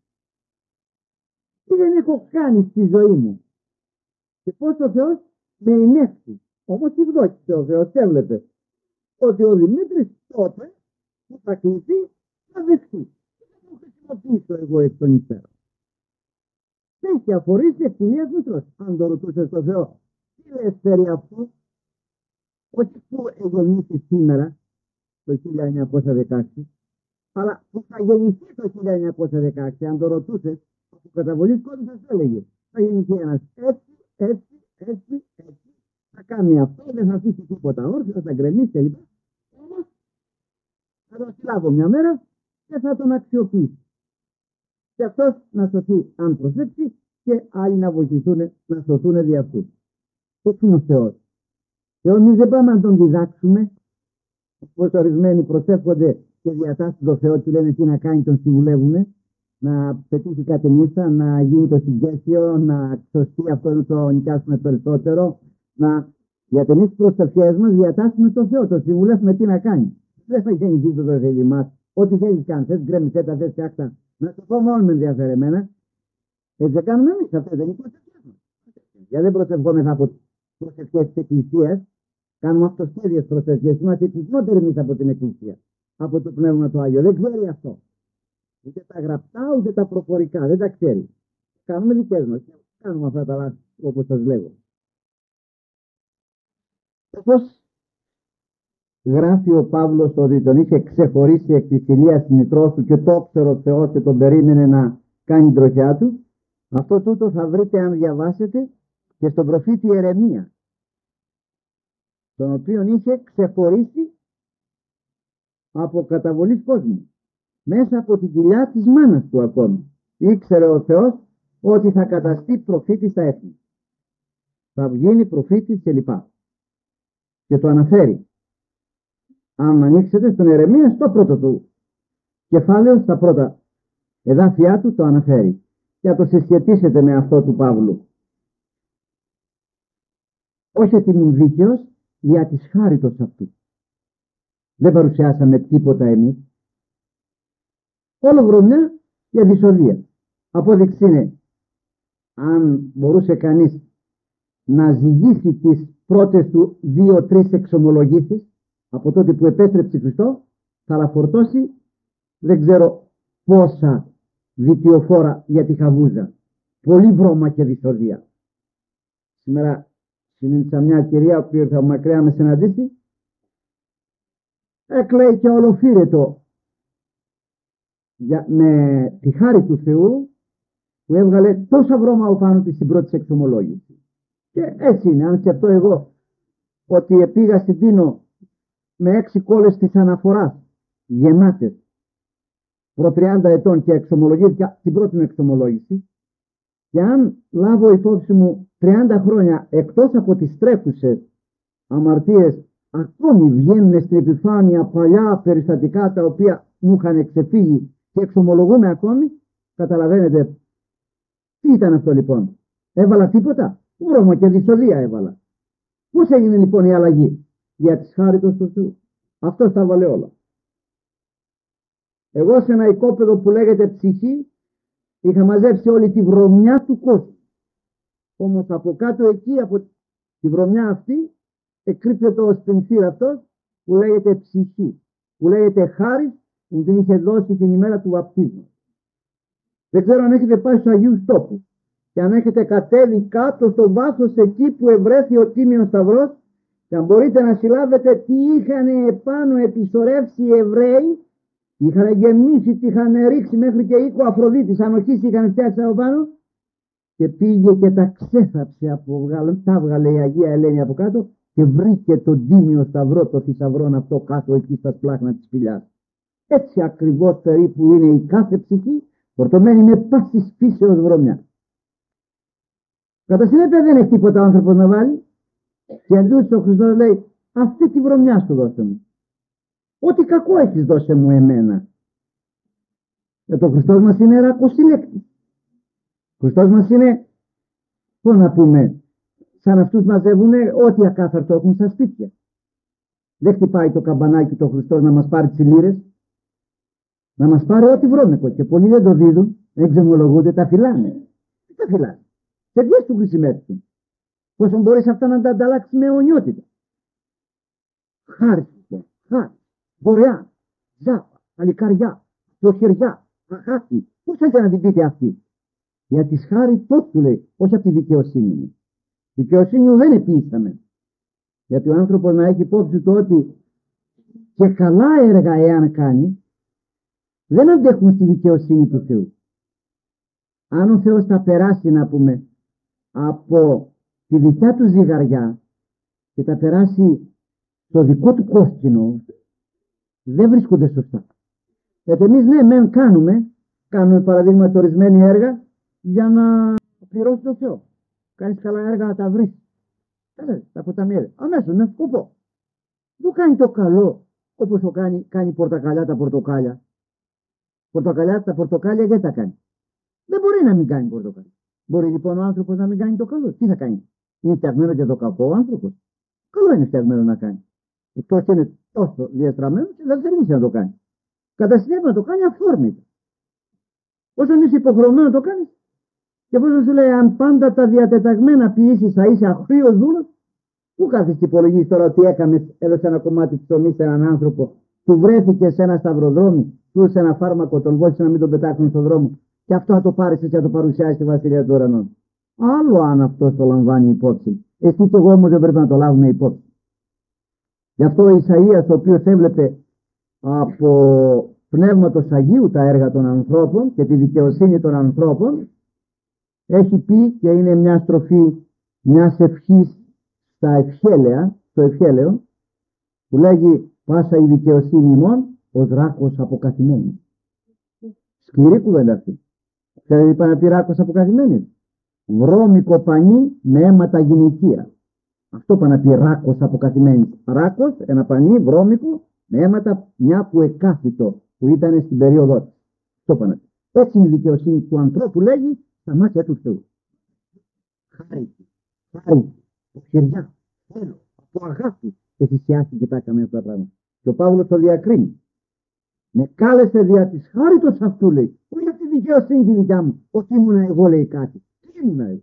Speaker 1: Τι δεν έχω κάνει στη ζωή μου. Και πώς ο Θεός με ενέφθη. Όμως τι δόκισε ο Θεός, έβλεπε ότι ο Δημήτρης τότε που θα κληθεί θα δεχθεί. Και δεν μου χρησιμοποιήσω εγώ εκ των υστέρων. Και έχει αφορήσει ευθυνίας μητρός. Αν το ρωτούσε στο Θεό, τι λες περί αυτού, όχι που εγεννήθη σήμερα το 1916, αλλά που θα γεννηθεί το 1916, αν το ρωτούσε, από καταβολής κόσμου θα έλεγε, θα γεννηθεί ένας έτσι, θα κάνει αυτό, δεν θα αφήσει τίποτα όρθιο, θα τα γκρεμίσει κλπ. Όμως θα τον συλλάβω μια μέρα και θα τον αξιοποιήσει. Και αυτός να σωθεί αν προσέξει και άλλοι να βοηθηθούν να σωθούν δι' αυτού. Έτσι είναι ο Θεός. Και εμείς δεν πάμε να τον διδάξουμε, όπως ορισμένοι προσεύχονται και διατάσσουν το Θεό, του λένε τι να κάνει, τον συμβουλεύουν, να πετύχει κάτι νύχτα, να γίνει το συγκέσιο, να σωστεί αυτό να το νοικιάσουμε περισσότερο. Γιατί εμείς προσευχές μας διατάσσουμε το Θεό, το συμβουλεύουμε τι να κάνει. Δεν θα γεννηθεί το παιδί μας, ό,τι θέλεις κάνει, θες γκρέμισε τα, θες φτιάξτα. Να το πω μόνο με ενδιαφέρει εμένα. Έτσι δεν κάνουμε εμείς, αυτές δεν είναι οι προσευχές μας. Γιατί δεν προσευχόμεθα από προσευχές της Εκκλησίας, κάνουμε αυτοσχέδιες προσευχές, είμαστε τυπνότεροι εμείς από την Εκκλησία, από το Πνεύμα του Άγιο. Δεν ξέρει αυτό. Ούτε τα γραπτά, ούτε τα προφορικά, δεν τα ξέρει. Κάνουμε δικές μας, κάνουμε αυτά τα λάθη, όπως σας λέγω. Όπως γράφει ο Παύλος ότι τον είχε ξεχωρίσει εκ της κοιλίας της μητρός του και το ήξερε ο Θεός και τον περίμενε να κάνει την τροχιά του, αυτό τούτο θα βρείτε αν διαβάσετε και στον προφήτη Ιερεμία, τον οποίον είχε ξεχωρίσει από καταβολής κόσμου, μέσα από την κοιλιά της μάνας του ακόμη. Ήξερε ο Θεός ότι θα καταστεί προφήτης στα έθνη. Θα γίνει προφήτης κλπ. Και το αναφέρει. Αν ανοίξετε στον Ιερεμία, στο πρώτο του κεφάλαιο, στα πρώτα εδάφια του το αναφέρει. Και να το συσχετίσετε με αυτό του Παύλου. Όχι ότι ήμουν δίκαιος, δια της χάριτος αυτού. Δεν παρουσιάσαμε τίποτα εμείς. Όλο βρωμιά για δυσοδεία. Απόδειξη είναι, αν μπορούσε κανείς να ζυγίσει τις πρώτες του 2-3 εξομολογήσεις, από τότε που επέστρεψε Χριστό, θα λαφορτώσει δεν ξέρω πόσα βιτιοφόρα για τη χαβούζα. Πολύ βρώμα και δυσοδεία. Σήμερα συνήθισα μια κυρία που ήρθε μακριά με συναντήσει, έκλαιε και ολοφύρετο με τη χάρη του Θεού που έβγαλε τόσα βρώμα από πάνω της στην πρώτη εξομολόγηση. Και έτσι είναι, αν σκεφτώ εγώ ότι πήγα στην Τίνο με 6 κόλλες της αναφοράς γεμάτες προ 30 ετών και εξομολογήθηκα την πρώτη μου εξομολόγηση, και αν λάβω υπόψη μου 30 χρόνια εκτός από τις τρέχουσες αμαρτίες ακόμη βγαίνουν στην επιφάνεια παλιά περιστατικά τα οποία μου είχαν ξεφύγει και εξομολογούμε ακόμη, καταλαβαίνετε τι ήταν αυτό λοιπόν. Έβαλα τίποτα, βρώμα και δυσοδεία έβαλα. Πώς έγινε λοιπόν η αλλαγή? Για τις χάριτος του Θεού. Αυτός τα βάλε όλα. Εγώ σε ένα οικόπεδο που λέγεται ψυχή Είχα μαζέψει όλη τη βρωμιά του κόσμου. Όμως από κάτω εκεί, από τη βρωμιά αυτή, εκρύπτεται ο σπινθήρ αυτός που λέγεται ψυχή, που λέγεται χάρις, που την είχε δώσει την ημέρα του βαπτίσματος. Δεν ξέρω αν έχετε πάει στους Αγίους Τόπους και αν έχετε κατέβει κάτω στο βάθος εκεί που ευρέθη ο Τίμιος Σταυρός και αν μπορείτε να συλλάβετε τι είχαν επάνω επισορεύσει οι Εβραίοι, είχαν γεμίσει, τι είχαν ρίξει μέχρι και οίκο Αφροδίτης, ανοχής είχαν φτιάξει από πάνω και πήγε και τα ξέθαψε τα βγάλε η Αγία Ελένη από κάτω και βρήκε τον Τίμιο Σταυρό, το θησαυρόν αυτό κάτω εκεί στα σπλάχνα της σπηλιάς. Έτσι ακριβώς περίπου είναι η κάθε ψυχή, φορτωμένη με πάσης φύσεως βρωμιά. Κατά συνέπεια δεν έχει τίποτα ο άνθρωπος να βάλει και εντούτοις ο Χριστός λέει αυτή τη βρωμιά σου δώσε μου. Ό,τι κακό έχεις δώσε μου εμένα. Γιατί ο Χριστός μας είναι ρακοσύλλεκτης. Ο Χριστός μας είναι, πώς να πούμε, σαν αυτούς μαζεύουν ό,τι ακάθαρτο έχουν στα σπίτια. Δεν χτυπάει το καμπανάκι το Χριστός να μας πάρει τις λίρες, να μας πάρει ό,τι βρώμικο. Και πολλοί δεν το δίδουν, εξομολογούνται, τα φυλάνε. Τι τα φυλάνε. Σε ποιες του χρησιμεύσουν. Πόσο μπορείς αυτά να τα ανταλλάξεις με αιωνιότητα. Χάρηκε, βορεά, ζάπα, αλικαριά, προχεριά, αγάπη. Πώς θέλετε να την πείτε αυτή. Για της χάρη τότε του λέει, όχι από τη δικαιοσύνη μου. Δικαιοσύνη μου δεν επίσταμε. Γιατί ο άνθρωπος να έχει υπόψη του ότι και καλά έργα εάν κάνει, δεν αντέχουν στη δικαιοσύνη του Θεού. Αν ο Θεός τα περάσει να πούμε από τη δικιά του ζυγαριά και τα περάσει στο δικό του κόσκινο, δεν βρίσκονται σωστά. Γιατί εμείς ναι μεν κάνουμε παραδείγματι ορισμένη έργα για να πληρώσει το Θεό. Κάνεις καλά έργα να τα βρεις. Τα αποταμιεύει. Αμέσως με σκοπό. Δεν κάνει το καλό όπως το κάνει πορτοκαλιά τα πορτοκάλια. Τα πορτοκάλια δεν τα κάνει. Δεν μπορεί να μην κάνει πορτοκάλια. Μπορεί λοιπόν ο άνθρωπος να μην κάνει το καλό. Τι θα κάνει. Είναι φτιαγμένο για το κακό ο άνθρωπος. Καλό είναι φτιαγμένο να κάνει. Εκτός είναι τόσο διαστραμμένο και δεν θέλει να το κάνει. Κατά συνέπεια να το κάνει αφόρμητα. Όσο είσαι υποχρεωμένο να το κάνει. Και πώς σου λέει, αν πάντα τα διατεταγμένα ποιήσεις θα είσαι αχρήος δούλος, πού κάθεσαι και υπολογίσεις τώρα ότι έδωσε ένα κομμάτι της ψωμί σε έναν άνθρωπο, του βρέθηκε σε ένα σταυροδρόμι, του έδωσε ένα φάρμακο, τον βόλησε να μην τον πετάξουν στον δρόμο, και αυτό θα το πάρεις και θα το παρουσιάσεις στη Βασιλεία του Ουρανών. Άλλο αν αυτό το λαμβάνει υπόψη. Εσύ και εγώ όμως δεν πρέπει να το λάβουμε υπόψη. Γι' αυτό ο Ισαΐας, ο οποίος έβλεπε από πνεύματος Αγίου τα έργα των ανθρώπων και τη δικαιοσύνη των ανθρώπων, έχει πει και είναι μια στροφή μιας ευχής στα ευχέλαια, στο ευχέλαιο, που λέγει πάσα η δικαιοσύνη ημών ως ράκος αποκαθημένης. Σκληρή κουβέντα αυτή. Ξέρετε τι πάει να πει ράκος αποκαθημένης. Βρώμικο πανί με αίματα γυναικεία. Αυτό πάει να πει ράκος αποκαθημένης. Ράκος, ένα πανί βρώμικο με αίματα μια που εκάθιτο, που ήταν στην περίοδό της. Αυτό πάει να πει. Έτσι είναι η δικαιοσύνη του ανθρώπου, λέγει, στα μάτια του Θεού. Χάρη, χεριά, θέλω, από αγάπη και θυσιάστηκε τα έκαμε αυτά τα πράγματα. Και ο Παύλος το διακρίνει. Με κάλεσε δια της χάριτος αυτού, λέει. Όχι αυτή τη δικαιοσύνη τη δικιά μου. Όχι ήμουνα εγώ, λέει κάτι. Τι ήμουνα εγώ.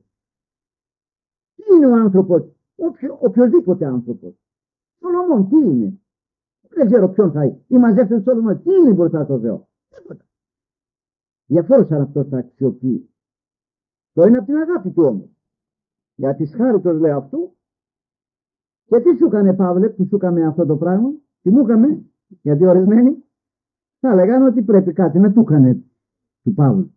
Speaker 1: Τι είναι ο άνθρωπος, οποιοδήποτε άνθρωπος. Σολομών, τι είναι. Δεν ξέρω ποιον θα είναι. Ή μαζεύτε Σολομών, τι είναι μπροστά στο Θεό. Τίποτα. Διαφόρουσαν αυτό θα αξιοποιεί. Το είναι από την αγάπη του όμως. Για της χάριτος λέει αυτού. Και τι σου έκανε Παύλε που σου έκανε αυτό το πράγμα. Τι μου έκανε. Γιατί ορισμένοι θα λέγανε ότι πρέπει κάτι να του έκανε του Παύλου.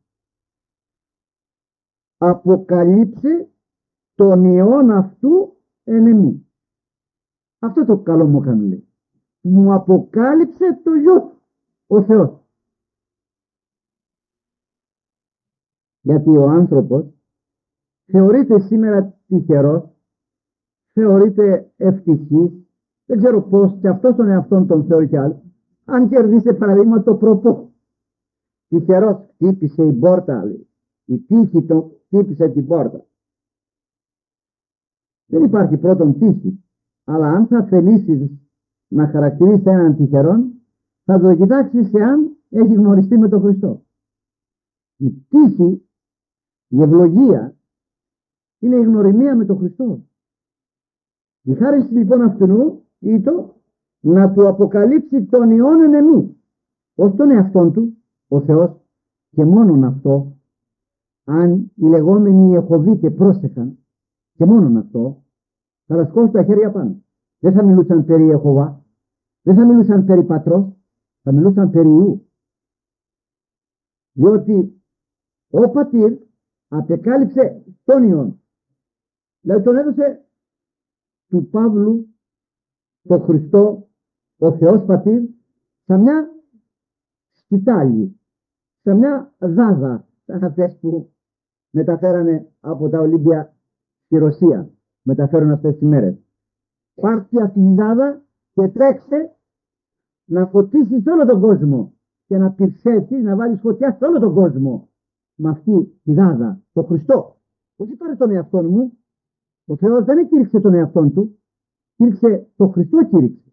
Speaker 1: Αποκαλύψε τον ιόν αυτού εν εμεί. Αυτό το καλό μου έκανε λέει. Μου αποκάλυψε το γιο του. Ο Θεός. Γιατί ο άνθρωπος θεωρείται σήμερα τυχερός, θεωρείται ευτυχής, δεν ξέρω πώς και αυτός τον εαυτόν τον θεωρεί κι άλλο. Αν κερδίσει παραδείγμα το προπό. Τυχερός χτύπησε η πόρτα, λέει. Η τύχη του χτύπησε την πόρτα. Δεν υπάρχει πρώτον τύχη, αλλά αν θα θελήσεις να χαρακτηρίσεις έναν τυχερόν, θα το κοιτάξεις εάν έχει γνωριστεί με τον Χριστό. Η τύχη, η ευλογία είναι η γνωριμία με τον Χριστό. Η χάρις λοιπόν αυτού ήταν να του αποκαλύψει τον Υιόν εν εμεί, όχι τον εαυτόν του, ο Θεός, και μόνον αυτό. Αν οι λεγόμενοι Ιεχωβίτε πρόσεχαν και μόνον αυτό, θα λασκώσουν τα χέρια πάνω. Δεν θα μιλούσαν περί Ιεχωβά, δεν θα μιλούσαν περί πατρός, θα μιλούσαν περί Υιού. Διότι ο πατήρ απεκάλυψε τον Υιόν. Δηλαδή τον έδωσε του Παύλου το Χριστό, ο Θεός πατήρ, σαν μια σκητάλη, σαν μια δάδα, σαν αυτές που μεταφέρανε από τα Ολύμπια στη Ρωσία, μεταφέρουν αυτές τις μέρες. Πάρτε αυτή τη δάδα και τρέξτε να φωτίσεις όλο τον κόσμο και να πυρσέσεις, να βάλεις φωτιά σε όλο τον κόσμο με αυτή τη δάδα, το Χριστό. Όχι πάρε τον εαυτόν μου, ο Θεός δεν κήρυξε τον εαυτόν του, κήρυξε το Χριστό κήρυξε.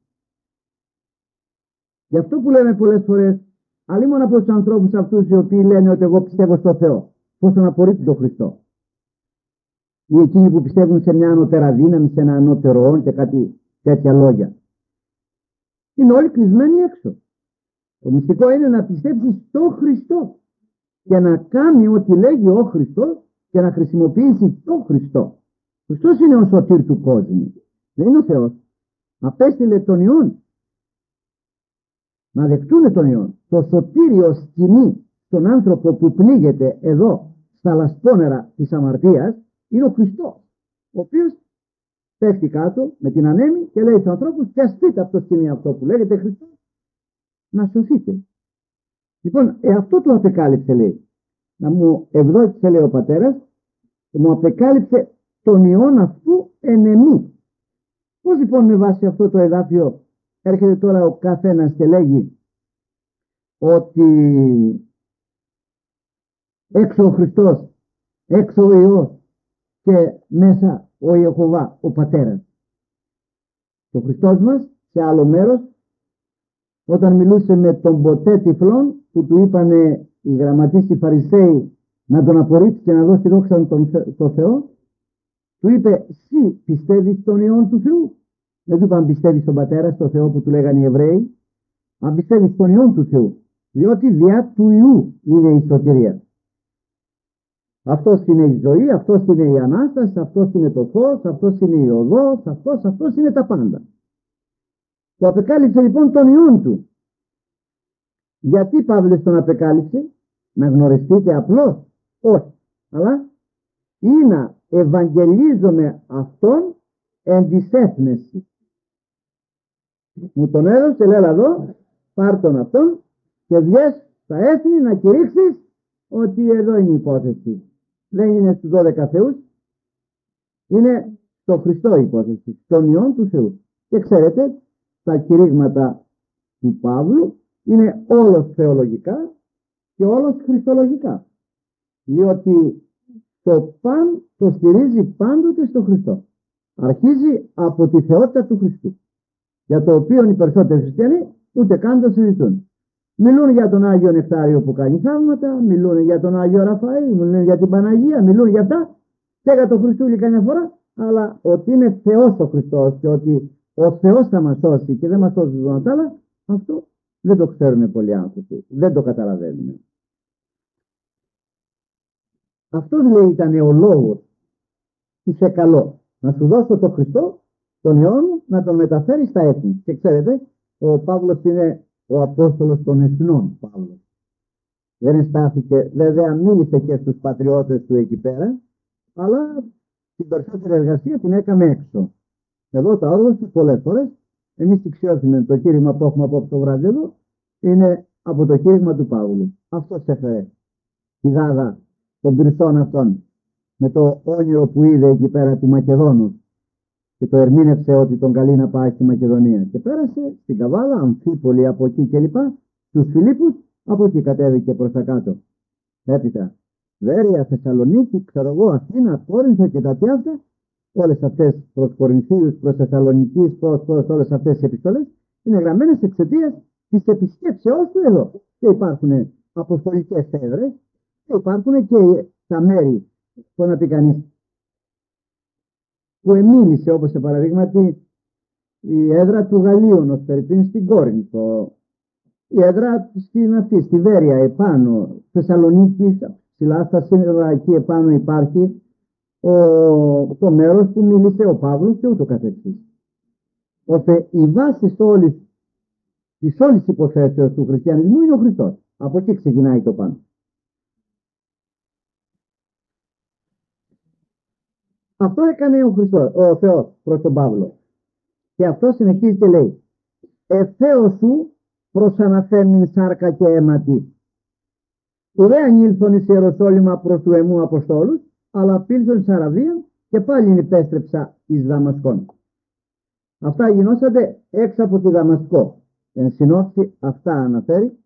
Speaker 1: Γι' αυτό που λέμε πολλές φορές, αλλήμον από τους ανθρώπους αυτούς οι οποίοι λένε ότι εγώ πιστεύω στο Θεό, πώς τον απορρίπτει τον Χριστό. Ή εκείνοι που πιστεύουν σε μια ανώτερα δύναμη, σε ένα ανώτερο όν και κάτι τέτοια λόγια. Είναι όλοι κλεισμένοι έξω. Το μυστικό είναι να πιστέψει στο Χριστό και να κάνει ό,τι λέγει ο Χριστός και να χρησιμοποιήσει τον Χριστό. Ο Χριστός είναι ο σωτήρ του κόσμου. Δεν είναι ο Θεός. Απέστειλε τον Υιόν. Να δεχτούν τον Υιόν. Το σωτήριο σκηνή στον άνθρωπο που πνίγεται εδώ στα λασπόνερα της αμαρτίας είναι ο Χριστός, ο οποίος πέφτει κάτω με την ανέμη και λέει στους ανθρώπους πιαστείτε από το σκηνή αυτό που λέγεται Χριστός να σωθείτε. Λοιπόν, αυτό του απεκάλυψε, λέει. Να μου ευδόκησε, λέει ο πατέρας, και μου απεκάλυψε τον Υιόν αυτού εν εμεί. Πώς λοιπόν με βάση αυτό το εδάφιο έρχεται τώρα ο καθένας και λέγει ότι έξω ο Χριστός, έξω ο Υιός και μέσα ο Ιεχωβά, ο πατέρας. Και ο Χριστός μας σε άλλο μέρος, όταν μιλούσε με τον ποτέ τυφλόν που του είπανε οι γραμματείς οι Φαρισαίοι να τον απορρίψει και να δώσει δόξα στον Θεό, του είπε εσύ πιστεύεις στον Υιόν του Θεού? Δεν του είπαν πιστεύεις στον πατέρα, στον Θεό που του λέγανε οι Εβραίοι, αν πιστεύεις στον Υιόν του Θεού, διότι διά του Υιού είναι η σωτηρία. Αυτός είναι η ζωή, αυτός είναι η Ανάσταση, αυτός είναι το φως, αυτός είναι η οδός, αυτός είναι τα πάντα. Το απεκάλυψε λοιπόν τον Υιόν του. Γιατί Παύλος τον απεκάλυψε? Να γνωριστείτε απλώς? Όχι. Αλλά ή να ευαγγελίζομαι αυτόν εν της έθνης. Μου τον έδωσε, λέει εδώ, πάρ' τον αυτόν και βγες στα έθνη να κηρύξεις ότι εδώ είναι η υπόθεση. Δεν είναι στους 12 θεούς, είναι στο Χριστό η υπόθεση, στον Υιόν του Θεού. Και ξέρετε, τα κηρύγματα του Παύλου είναι όλος θεολογικά και όλος χριστολογικά. Διότι το παν το στηρίζει πάντοτε στο Χριστό. Αρχίζει από τη θεότητα του Χριστού, για το οποίο οι περισσότεροι χριστιανοί ούτε καν το συζητούν. Μιλούν για τον Άγιο Νεκτάριο που κάνει θαύματα, μιλούν για τον Άγιο Ραφαήλ, μιλούν για την Παναγία, μιλούν για αυτά και για τον Χριστούλη καμιά φορά, αλλά ότι είναι Θεός ο Χριστός και ότι ο Θεός θα μας σώσει και δεν μας σώσει τον άλλα, αυτό δεν το ξέρουν πολλοί άνθρωποι, δεν το καταλαβαίνουν. Αυτό λέει ήταν ο λόγος. Είσαι καλό να σου δώσω τον Χριστό, τον Υιόν, να τον μεταφέρει στα έθνη. Και ξέρετε, ο Παύλος είναι ο Απόστολος των Εθνών, Παύλος. Δεν εστάθηκε, βέβαια μίλησε και στους πατριώτες του εκεί πέρα, αλλά την περισσότερη εργασία την έκαμε έξω. Εδώ τα όργα του πολλές φορές, εμείς τυξιώσουμε το κήρυγμα που έχουμε από το βράδυ εδώ, είναι από το κήρυγμα του Παύλου. Αυτός έφερε τη δάδα των πυρσών αυτών, με το όνειρο που είδε εκεί πέρα του Μακεδόνου και το ερμήνευσε ότι τον καλεί να πάει στη Μακεδονία. Και πέρασε στην Καβάλα, Αμφίπολη από εκεί κλπ. Στους Φιλίππους, από εκεί κατέβηκε προς τα κάτω. Έπειτα, Βέρεια, Θεσσαλονίκη, ξέρω εγώ, Αθήνα, Κόρινθο και τα αυτά, όλες αυτές προς Κορινθίους, προς Θεσσαλονικής, όλες αυτές τις επιστολές είναι γραμμένες εξαιτίας της επισκέψεώς του εδώ. Και υπάρχουν αποστολικές έδρες Υπάρχουν και τα μέρη, πώς να πει κανείς, που εμίλησε, όπως σε παραδείγματι η έδρα του Γαλλίωνος, περίπου στην Κόρινθο, η έδρα στη Βέρεια επάνω, Θεσσαλονίκη, ψηλά στα σύνορα εκεί επάνω υπάρχει το μέρος που μίλησε ο Παύλος και ούτω καθεξής. Ώστε η βάση της όλης υποθέσεως του χριστιανισμού είναι ο Χριστός. Από εκεί ξεκινάει το πάνω. Αυτό έκανε ο Θεός προς τον Παύλο. Και αυτό συνεχίζει και λέει: Ευθέως σου προσαναθέμην σάρκα και αίματι. Ουδέ ανήλθον εις Ιεροσόλυμα προς του εμού Αποστόλους, αλλά πήλθον εις Αραβίαν και πάλιν υπέστρεψα εις Δαμασκόν. Αυτά γινώσατε έξω από τη Δαμασκό. Εν συνόψη αυτά αναφέρει.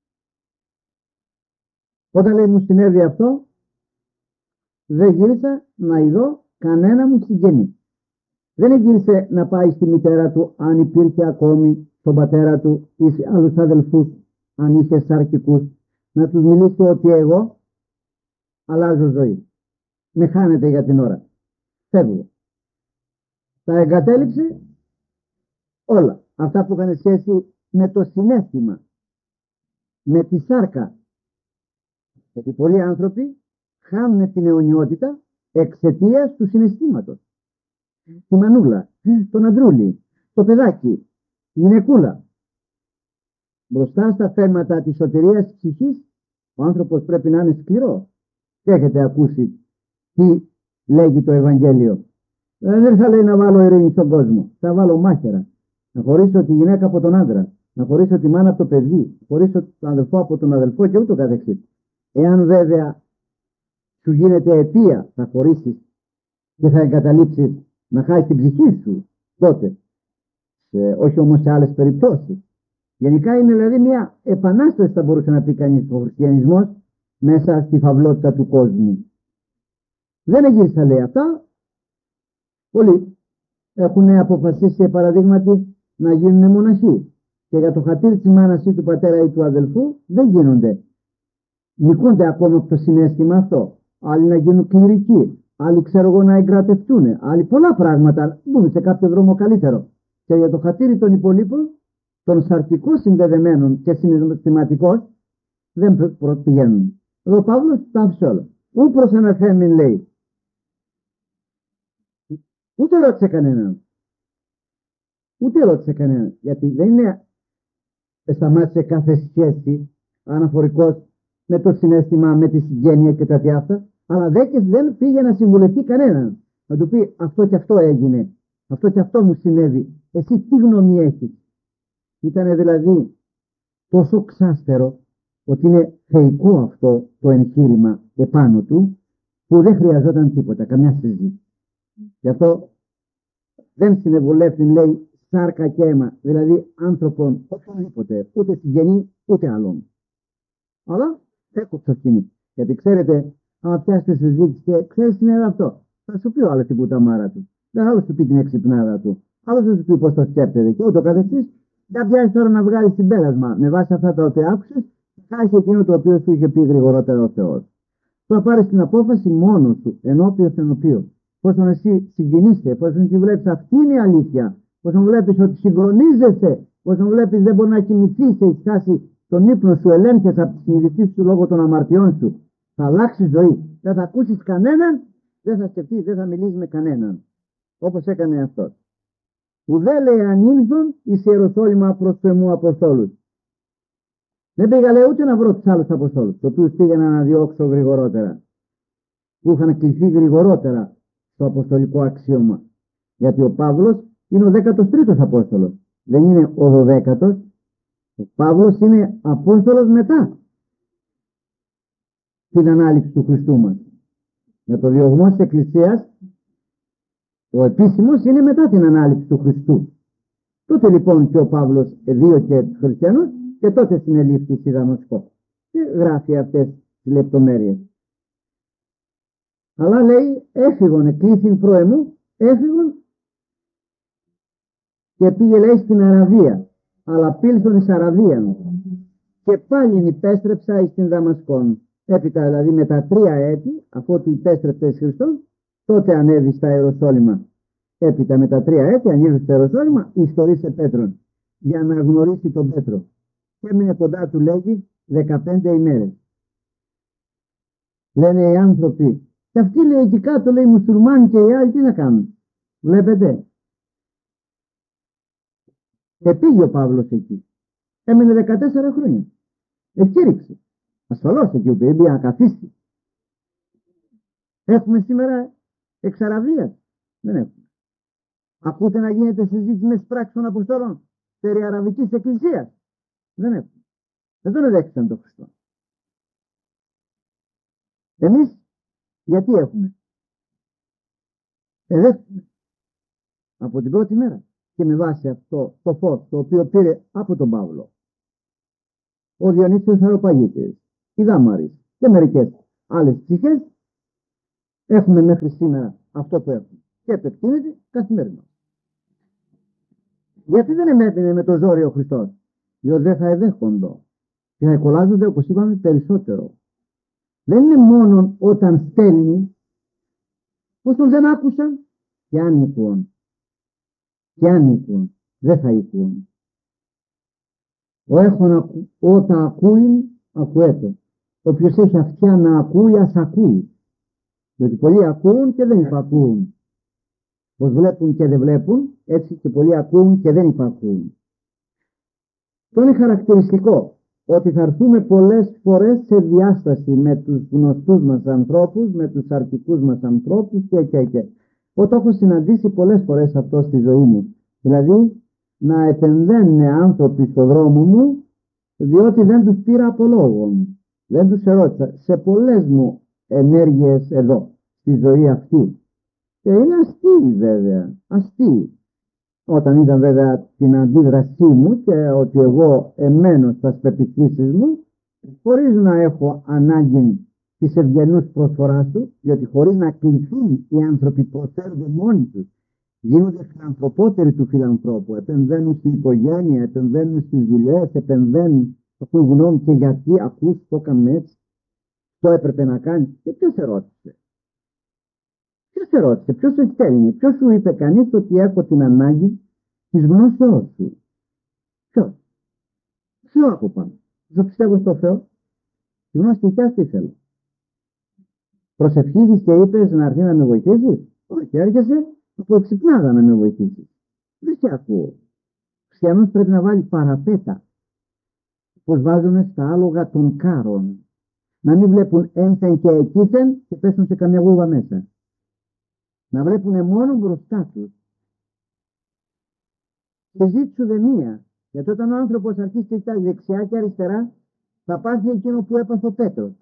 Speaker 1: Όταν λέει μου συνέβη αυτό, δεν γύρισα να ειδώ κανένα μου συγγενή. Δεν γύρισε να πάει στη μητέρα του αν υπήρχε ακόμη, στον πατέρα του ή σε άλλους αδελφούς αν είχε σαρκικούς, να τους μιλήσω ότι εγώ αλλάζω ζωή. Με χάνετε για την ώρα. Φεύγω. Τα εγκατέλειψε όλα. Αυτά που είχαν σχέση με το συναίσθημα, με τη σάρκα. Γιατί πολλοί άνθρωποι χάνουν την αιωνιότητα εξαιτίας του συναισθήματος. Τη μανούλα, τον αντρούλι, το παιδάκι, τη γυναικούλα. Μπροστά στα θέματα της σωτηρίας της ψυχής, ο άνθρωπος πρέπει να είναι σκληρός. Και έχετε ακούσει τι λέγει το Ευαγγέλιο. Δεν θα λέει να βάλω ειρήνη στον κόσμο. Θα βάλω μάχαιρα. Να χωρίσω τη γυναίκα από τον άντρα. Να χωρίσω τη μάνα από το παιδί. Να χωρίσω τον αδελφό από τον αδελφό και ούτω καθεξής. Εάν βέβαια σου γίνεται αιτία να χωρίσεις και θα εγκαταλείψεις να χάσεις την ψυχή σου, τότε. Όχι όμως σε άλλες περιπτώσεις. Γενικά είναι δηλαδή μια επανάσταση, θα μπορούσε να πει κανείς, ο χριστιανισμός μέσα στη φαυλότητα του κόσμου. Δεν εγύρισα, λέει, αυτά. Πολλοί έχουν αποφασίσει, παραδείγματι, να γίνουν μοναχοί. Και για το χατήρι της μάνας ή του πατέρα ή του αδελφού δεν γίνονται. Νικούνται ακόμα από το συναίσθημα αυτό. Άλλοι να γίνουν κληρικοί. Άλλοι, ξέρω εγώ, να εγκρατευτούν. Άλλοι πολλά πράγματα. Μπουν σε κάποιο δρόμο καλύτερο. Και για το χατήρι των υπολείπων, των σαρκικών συνδεδεμένων και συναισθηματικών, δεν πηγαίνουν. Εδώ ο Παύλος τα άφησε όλα. Ού προς αναθέμην, λέει. Ούτε ρώτησε κανέναν. Ούτε ρώτησε κανέναν. Γιατί δεν είναι σταμάτησε κάθε σχέση αναφορικός με το συναίσθημα, με τη συγγένεια και τα διάφορα, αλλά δεν πήγε να συμβουλευτεί κανέναν. Να του πει αυτό και αυτό έγινε. Αυτό και αυτό μου συνέβη. Εσύ τι γνώμη έχεις? Ήταν δηλαδή τόσο ξάστερο ότι είναι θεϊκό αυτό το εγχείρημα επάνω του, που δεν χρειαζόταν τίποτα, καμιά συζήτηση. Γι' αυτό δεν συνεβουλεύει, λέει, σάρκα και αίμα, δηλαδή άνθρωπον οποιονδήποτε, ούτε συγγενή ούτε άλλον. Αλλά έκοψα σκηνή. Γιατί ξέρετε, άμα πιάσετε συζήτηση και ξέρεις τι είναι αυτό, θα σου πει ο άλλος την πουταμάρα του. Δεν θα σου πει την εξυπνάδα του. Άλλος θα σου πει πώς το σκέφτεται και ούτω καθεξής. Δεν πιάσεις τώρα να βγάλεις συμπέρασμα με βάση αυτά τα οποία άκουσες, θα έχεις εκείνο το οποίο σου είχε πει γρηγορότερα ο Θεός. Θα πάρεις την απόφαση μόνος σου, ενώπιος ενωπίου. Πόσον εσύ συγκινείσαι, πόσον εσύ βλέπεις αυτή είναι η αλήθεια, πόσον βλέπεις ότι συγχρονίζεσαι, πόσον βλέπεις δεν μπορεί να κοιμηθείς, έχεις χάσει τον ύπνο σου, ελέγχεσαι από τη συνειδητή σου λόγω των αμαρτιών σου. Θα αλλάξει ζωή. Δεν θα ακούσεις κανέναν, δεν θα σκεφτείς, δεν θα μιλήσεις με κανέναν. Όπως έκανε αυτός. Ουδέ, λέει, ανήλθον εις Ιεροσόλυμα προς του εμού Αποστόλους. Δεν πήγα, λέει, ούτε να βρω τους άλλους Αποστόλους, το οποίους πήγαινα να διώξω γρηγορότερα, που είχαν κληθεί γρηγορότερα στο αποστολικό αξίωμα. Γιατί ο Παύλος είναι ο 13ος Απόστολος. Δεν είναι ο 12ος. Ο Παύλος είναι Απόστολος μετά την ανάληψη του Χριστού μας. Για το διωγμό της Εκκλησίας, ο επίσημος είναι μετά την ανάληψη του Χριστού. Τότε λοιπόν και ο Παύλος δίωκε τους χριστιανούς και τότε συνελήφθη στη Δαμασκό. Και γράφει αυτές τις λεπτομέρειες. Αλλά λέει, έφυγον εκλήθην προεμού, έφυγον και πήγε, λέει, στην Αραβία. Αλλά πήλθον εις Αραβίαν και πάλιν υπέστρεψα εις την Δαμασκόν. Έπειτα δηλαδή με τα 3 έτη, αφού του υπέστρεψε Χριστός, τότε ανέβη στα Ιεροσόλυμα. Έπειτα με τα 3 έτη ανέβη στα Ιεροσόλυμα, ιστορήσε Πέτρον, για να γνωρίσει τον Πέτρο. Και έμεινε κοντά του, λέγει, 15 ημέρες. Λένε οι άνθρωποι, και αυτοί λέει εκεί κάτω, λέει, μουσουλμάνοι και οι άλλοι τι να κάνουν. Βλέπετε. Και πήγε ο Παύλος εκεί. Έμεινε 14 χρόνια. Εκήρυξε. Ασφαλώς εκεί που πήγε να καθίσει. Έχουμε σήμερα εξαραβίας. Δεν έχουμε. Ακούτε να γίνεται συζήτηση με πράξεις των Αποστόλων περί Αραβικής Εκκλησίας. Δεν έχουμε. Δεν τον εδέχθηκαν τον Χριστό. Εμείς γιατί έχουμε. Εδέχθηκαμε. Από την πρώτη μέρα. Και με βάση αυτό το φως το οποίο πήρε από τον Παύλο ο Διονύσιος Αεροπαγίτης, η Δάμαρης και μερικές άλλες ψυχές, έχουμε μέχρι σήμερα αυτό που έχουμε. Και επεκτείνεται καθημερινά. Γιατί δεν εμέτεινε με το ζόρι ο Χριστός. Διότι δεν θα εδέχοντο. Και θα εκολάζονται, όπως είπαμε, περισσότερο. Δεν είναι μόνο όταν στέλνει, όσους δεν άκουσαν και ανήκουν. Και ανήκουν. Δεν θα ήκουν. Όταν ακούει, ακουέτο. Όποιος έχει αυτιά να ακούει, ας ακούει. Διότι πολλοί ακούν και δεν υπακούουν. Πως βλέπουν και δεν βλέπουν, έτσι και πολλοί ακούν και δεν υπακούουν. Το είναι χαρακτηριστικό ότι θα έρθουμε πολλές φορές σε διάσταση με τους γνωστούς μας ανθρώπους, με τους αρκικούς μας ανθρώπους και. Εγώ το έχω συναντήσει πολλές φορές αυτό στη ζωή μου. Δηλαδή να επεμβαίνουν άνθρωποι στο δρόμο μου, διότι δεν τους πήρα από λόγο. Δεν τους ερώτησα. Σε πολλές μου ενέργειες εδώ, στη ζωή αυτή. Και είναι αστείοι βέβαια. Αστείοι. Όταν είδαν βέβαια την αντίδρασή μου και ότι εγώ εμένω στα πεποιθήσεις μου, χωρίς να έχω ανάγκη της ευγενούς προσφοράς του, διότι χωρίς να κληθούν οι άνθρωποι προσφέρονται μόνοι τους, γίνονται φιλανθρωπότεροι του φιλανθρώπου, επεμβαίνουν στην οικογένεια, επεμβαίνουν στις δουλειές, επεμβαίνουν, έχουν γνώμη και γιατί ακούς το έκαμε έτσι, το έπρεπε να κάνει. Και ποιος ερώτησε. Ποιος ερώτησε, ποιος σε στέλνει, ποιος σου είπε κανείς ότι έχω την ανάγκη της γνώσεώς σου. Ποιος. Θεό από πάνω. Δεν πιστεύω στο Θεό. Τη γνώση και τι θέλω. Προσευχήθηκες και είπες να έρθει να με βοηθήσεις. Όχι, έρχεσαι από εξυπνάδα να με βοηθήσεις. Δεν σε ακούω. Χριστιανός πρέπει να βάλει παραπέτα. Πως βάζουν στα άλογα των κάρων. Να μην βλέπουν ένθεν και εκείθεν και πέσουν σε καμιά βούβα μέσα. Να βλέπουν μόνο μπροστά τους. Και ζήτησου δε μία. Γιατί όταν ο άνθρωπος αρχίσει και κοιτάζει δεξιά και αριστερά, θα πάθει εκείνο που έπαθε ο Πέτρος.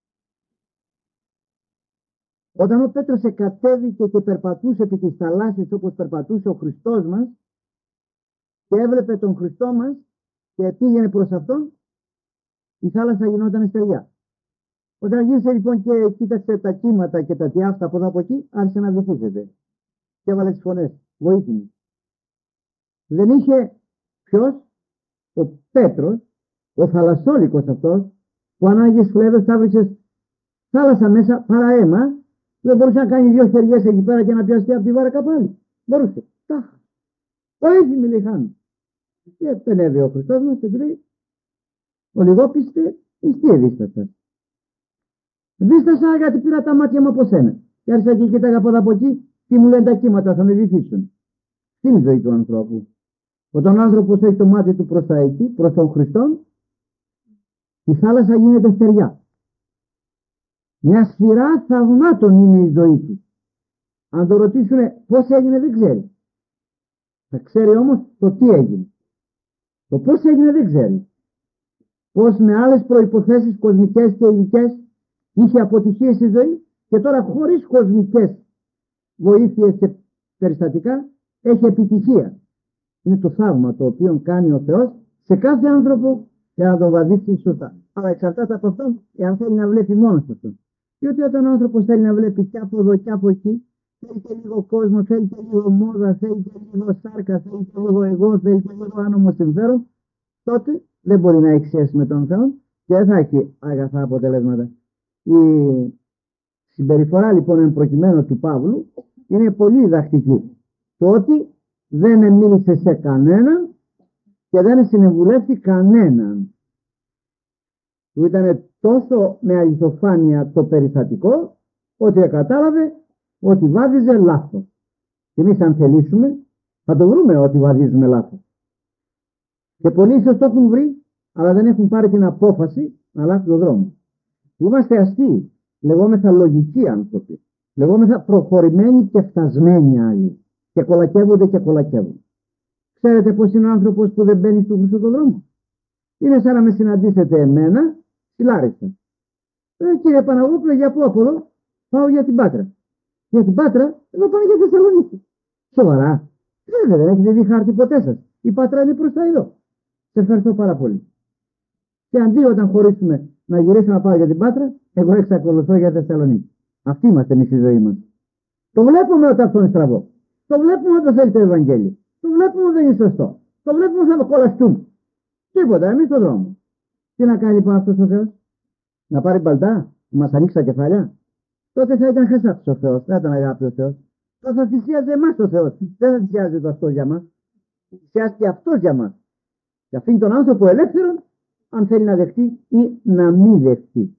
Speaker 1: Όταν ο Πέτρος εκατέβηκε και περπατούσε επί της θαλάσσης όπως περπατούσε ο Χριστός μας και έβλεπε τον Χριστό μας και πήγαινε προς αυτόν, η θάλασσα γινόταν στεριά. Όταν γύρισε λοιπόν και κοίταξε τα κύματα και τα τιάφτα από εδώ από εκεί, άρχισε να βυθίζεται. Και έβαλε τις φωνές. Βοήθησε. Δεν είχε ποιος, ο Πέτρος, ο θαλασσόλικος αυτός, που αν άγιες φλέβες θα βρίσκες θάλασσα μέσα παρά αίμα, δεν μπορούσε να κάνει 2 χεριές εκεί πέρα και να πιαστεί από τη βάρκα πάλι. Μπορούσε. Τάχα. Βοήθη με λιχάνου. Και επενέβη ο Χριστός μας και του λέει, ο λιγόπιστε, τι εδίστασας. Δίστασα γιατί πήρα τα μάτια μου από σένα. Και άρχισα και κοίταγα από εδώ από εκεί, τι μου λένε τα κύματα, θα με βυθίσουν. Τι είναι η ζωή του ανθρώπου. Όταν ο άνθρωπος έχει το μάτι του προς τα εκεί, προς τον Χριστόν, η θάλασσα γίνεται στεριά. Μια σειρά θαυμάτων είναι η ζωή του. Αν το ρωτήσουν πώς έγινε δεν ξέρει. Θα ξέρει όμως το τι έγινε. Το πώς έγινε δεν ξέρει. Πώς με άλλες προϋποθέσεις κοσμικές και υλικές είχε αποτυχία στη ζωή και τώρα χωρίς κοσμικές βοήθειες και περιστατικά έχει επιτυχία. Είναι το θαύμα το οποίο κάνει ο Θεός σε κάθε άνθρωπο για να τον βαδίσει σωστά. Αλλά εξαρτάται από αυτόν εάν θέλει να βλέπει μόνο σε αυτόν. Διότι όταν ο άνθρωπος θέλει να βλέπει και από εδώ και από εκεί, θέλει και λίγο κόσμο, θέλει και λίγο μόδα, θέλει και λίγο σάρκα, θέλει και λίγο εγώ, θέλει και λίγο άνομο συμφέρον, τότε δεν μπορεί να έχει σχέση με τον Θεό και δεν θα έχει αγαθά αποτελέσματα. Η συμπεριφορά λοιπόν εν προκειμένου του Παύλου είναι πολύ διδακτική. Το ότι δεν μίλησε σε κανέναν και δεν συνεμβουλεύσει κανέναν. Του ήταν τόσο με αληθοφάνεια το περιστατικό ότι κατάλαβε ότι βάδιζε λάθος. Και εμείς αν θελήσουμε θα το βρούμε ότι βαδίζουμε λάθος. Και πολλοί ίσως το έχουν βρει, αλλά δεν έχουν πάρει την απόφαση να αλλάξουν τον δρόμο. Είμαστε αστείοι, λεγόμεθα λογικοί άνθρωποι, λεγόμεθα προχωρημένοι και φτασμένοι άλλοι. Και κολακεύονται και κολακεύουν. Ξέρετε πώς είναι ο άνθρωπος που δεν μπαίνει στον Χριστό τον δρόμο? Είναι σαν να με συναντήσετε εμένα στη Λάρισα. Κύριε Παναγόπουλο, για πού απολώ? Πάω για την Πάτρα. Για την Πάτρα, εδώ πάμε για Θεσσαλονίκη. Σοβαρά? Βέβαια, δεν έχετε δει χάρτη ποτέ σας. Η Πάτρα είναι προς τα εδώ. Σε ευχαριστώ πάρα πολύ. Και αντί όταν χωρίσουμε να γυρίσουμε να πάω για την Πάτρα, εγώ εξακολουθώ για Θεσσαλονίκη. Αυτή είμαστε εμείς η ζωή μας. Το βλέπουμε όταν αυτό είναι στραβό. Το βλέπουμε όταν θέλει το Ευαγγέλιο. Το βλέπουμε όταν δεν είναι σωστό. Το βλέπουμε όταν θα το κολλαστούμε. Τίποτα, εμείς στον δρόμο. Τι να κάνει λοιπόν αυτός ο Θεός? Να πάρει μπαλτά, να μας ανοίξει τα κεφάλια? Τότε θα ήταν χεσάτος ο Θεός, δεν θα ήταν αγάπη ο Θεός. Τότε θα θυσίαζε εμάς ο Θεός. Δεν θα θυσιάζεται αυτό για μας. Θυσιάζει και αυτός για μας. Και αφήνει τον άνθρωπο ελεύθερο, αν θέλει να δεχτεί ή να μην δεχτεί.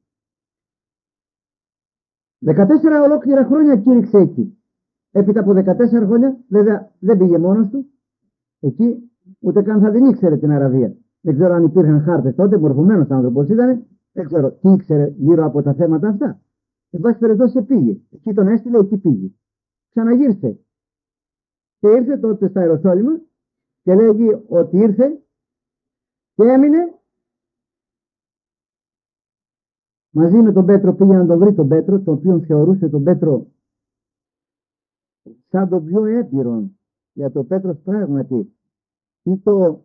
Speaker 1: 14 ολόκληρα χρόνια κήρυξε εκεί. Έπειτα από 14 χρόνια, βέβαια δεν πήγε μόνος του. Εκεί ούτε καν θα την ήξερε την Αραβία. Δεν ξέρω αν υπήρχαν χάρτες τότε, μορφωμένος άνθρωπος ήταν. Δεν ξέρω τι ήξερε γύρω από τα θέματα αυτά. Εν πάση περιπτώσει πήγε. Εκεί τον έστειλε, εκεί πήγε. Ξαναγύρισε. Και ήρθε τότε στα Ιεροσόλυμα και λέγει ότι ήρθε και έμεινε μαζί με τον Πέτρο. Πήγε να τον βρει τον Πέτρο, τον οποίο θεωρούσε τον Πέτρο σαν τον πιο έμπειρο. Για το Πέτρος πράγματι ή το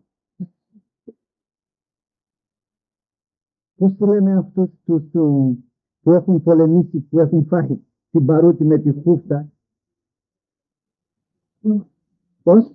Speaker 1: πώς το λένε αυτούς τους που έχουν πολεμήσει, που έχουν φάει την παρούτη με τη χούφτα? Πώς?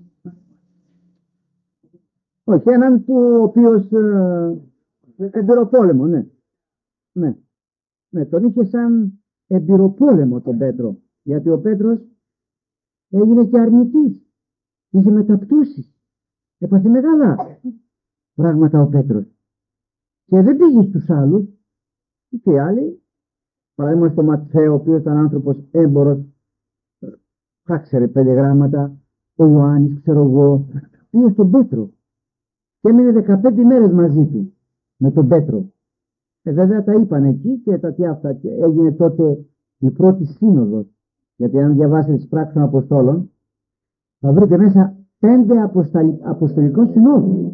Speaker 1: Όχι, έναν που ο οποίος εμπειροπόλεμο, ναι. Ναι, τον είχε σαν εμπειροπόλεμο τον Πέτρο, γιατί ο Πέτρος έγινε και αρνητής, είχε μεταπτώσεις, έπαθε μεγάλα πράγματα ο Πέτρος και δεν πήγε στους άλλους. Και οι άλλοι, παράδειγμα στο Ματθαίο, ο οποίος ήταν άνθρωπος έμπορος, ξάξερε 5 γράμματα, ο Ιωάννης, ξέρω εγώ, πήγε στον Πέτρο και έμεινε 15 μέρες μαζί του με τον Πέτρο. Βέβαια τα είπαν εκεί και τα τι αυτά, και έγινε τότε η πρώτη σύνοδος. Γιατί αν διαβάσετε τις πράξεις των Αποστόλων θα βρείτε μέσα 5 αποστολικών συνόδους.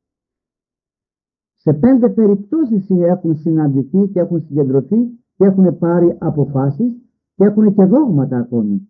Speaker 1: Σε 5 περιπτώσεις έχουν συναντηθεί και έχουν συγκεντρωθεί και έχουν πάρει αποφάσεις και έχουν και δόγματα ακόμη.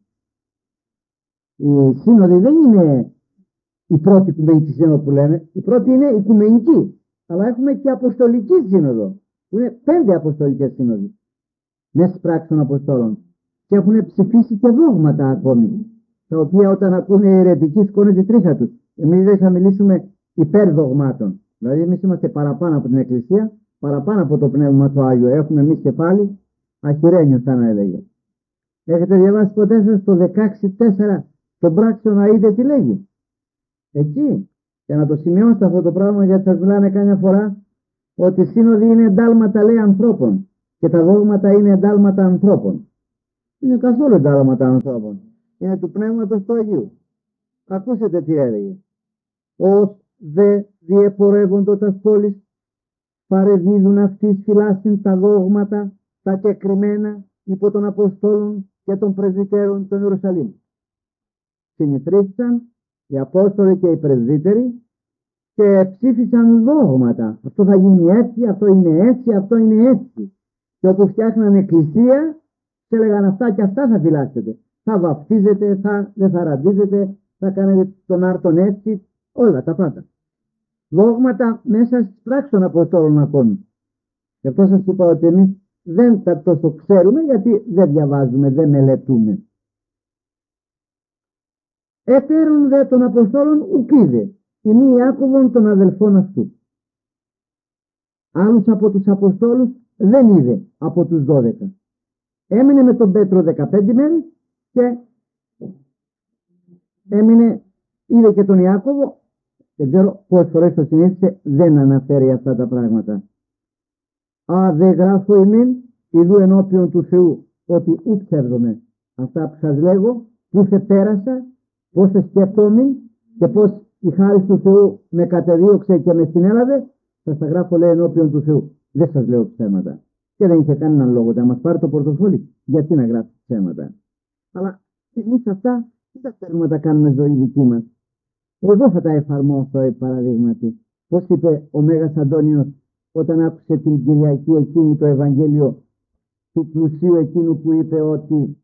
Speaker 1: Η σύνοδη δεν είναι η πρώτη οικουμενική σύνοδο που λέμε, η πρώτη είναι οικουμενική, αλλά έχουμε και αποστολική σύνοδο, που είναι 5 αποστολικές σύνοδοι μέσα στις πράξεις των Αποστόλων και έχουν ψηφίσει και δόγματα ακόμη, τα οποία όταν ακούνε οι αιρετικοί σκόνε τη τρίχα τους. Εμείς δεν θα μιλήσουμε υπέρ δογμάτων. Δηλαδή εμείς είμαστε παραπάνω από την Εκκλησία, παραπάνω από το Πνεύμα του Άγιο. Έχουμε εμείς και πάλι αχυρένιο, θα να έλεγε. Έχετε διαβάσει ποτέ σας το 16.4 των πράξεων να είδε τι λέγει? Εκεί. Για να το σημειώσετε αυτό το πράγμα, γιατί σας μιλάνε καμιά φορά ότι οι σύνοδοι είναι εντάλματα, λέει, ανθρώπων και τα δόγματα είναι εντάλματα ανθρώπων. Είναι καθόλου εντάλματα ανθρώπων. Είναι του Πνεύματος του Αγίου. Ακούσετε τι έλεγε. Ως δε διεπορεύοντο τας πόλεις παρεδίδουν αυτής φυλάσσιν τα δόγματα, τα κεκριμένα υπό των Αποστόλων και των Πρεσβυτέρων των Ιερουσαλήμ. Συνηθρίστηκαν οι Απόστολοι και οι Πρεσβύτεροι και ψήφισαν δόγματα. Αυτό θα γίνει έτσι, αυτό είναι έτσι, αυτό είναι έτσι. Και όπου φτιάχναν εκκλησία, σε έλεγαν αυτά και αυτά θα φυλάξετε. Θα βαφτίζετε, δεν θα ραντίζετε, θα κάνετε τον άρτον έτσι, όλα τα πάντα. Δόγματα μέσα στις πράξεις των Αποστόλων ακόμη. Γι' αυτό σας είπα ότι εμείς δεν τα τόσο ξέρουμε, γιατί δεν διαβάζουμε, δεν μελετούμε. Ετέρουν δε των Αποστόλων ουκίδε, η μη Ιάκωβον των αδελφών αυτού. Άλλους από τους Αποστόλους δεν είδε από τους 12. Έμεινε με τον Πέτρο 15 μέρες και είδε και τον Ιάκωβο. Δεν ξέρω πόσες φορές το συνήθισε, δεν αναφέρει αυτά τα πράγματα. Α, δεν γράφω ημίν, ιδού ενώπιον του Θεού, ότι ου ψεύδομαι. Αυτά που σας λέγω, που σε πέρασα, πώς σε σκεφτόμουν και πώς η χάρις του Θεού με κατεδίωξε και με συνέλαβε, σας τα γράφω, λέει, ενώπιον του Θεού. Δεν σας λέω ψέματα. Και δεν είχε κανέναν λόγο να μας πάρει το πορτοφόλι. Γιατί να γράφει ψέματα. Αλλά εμείς αυτά δεν τα θέλουμε να τα κάνουμε ζωή δική μας. Εγώ θα τα εφαρμόσω, παραδείγματι. Πώς είπε ο Μέγας Αντώνιος όταν άκουσε την Κυριακή εκείνη το Ευαγγέλιο του πλουσίου εκείνου που είπε ότι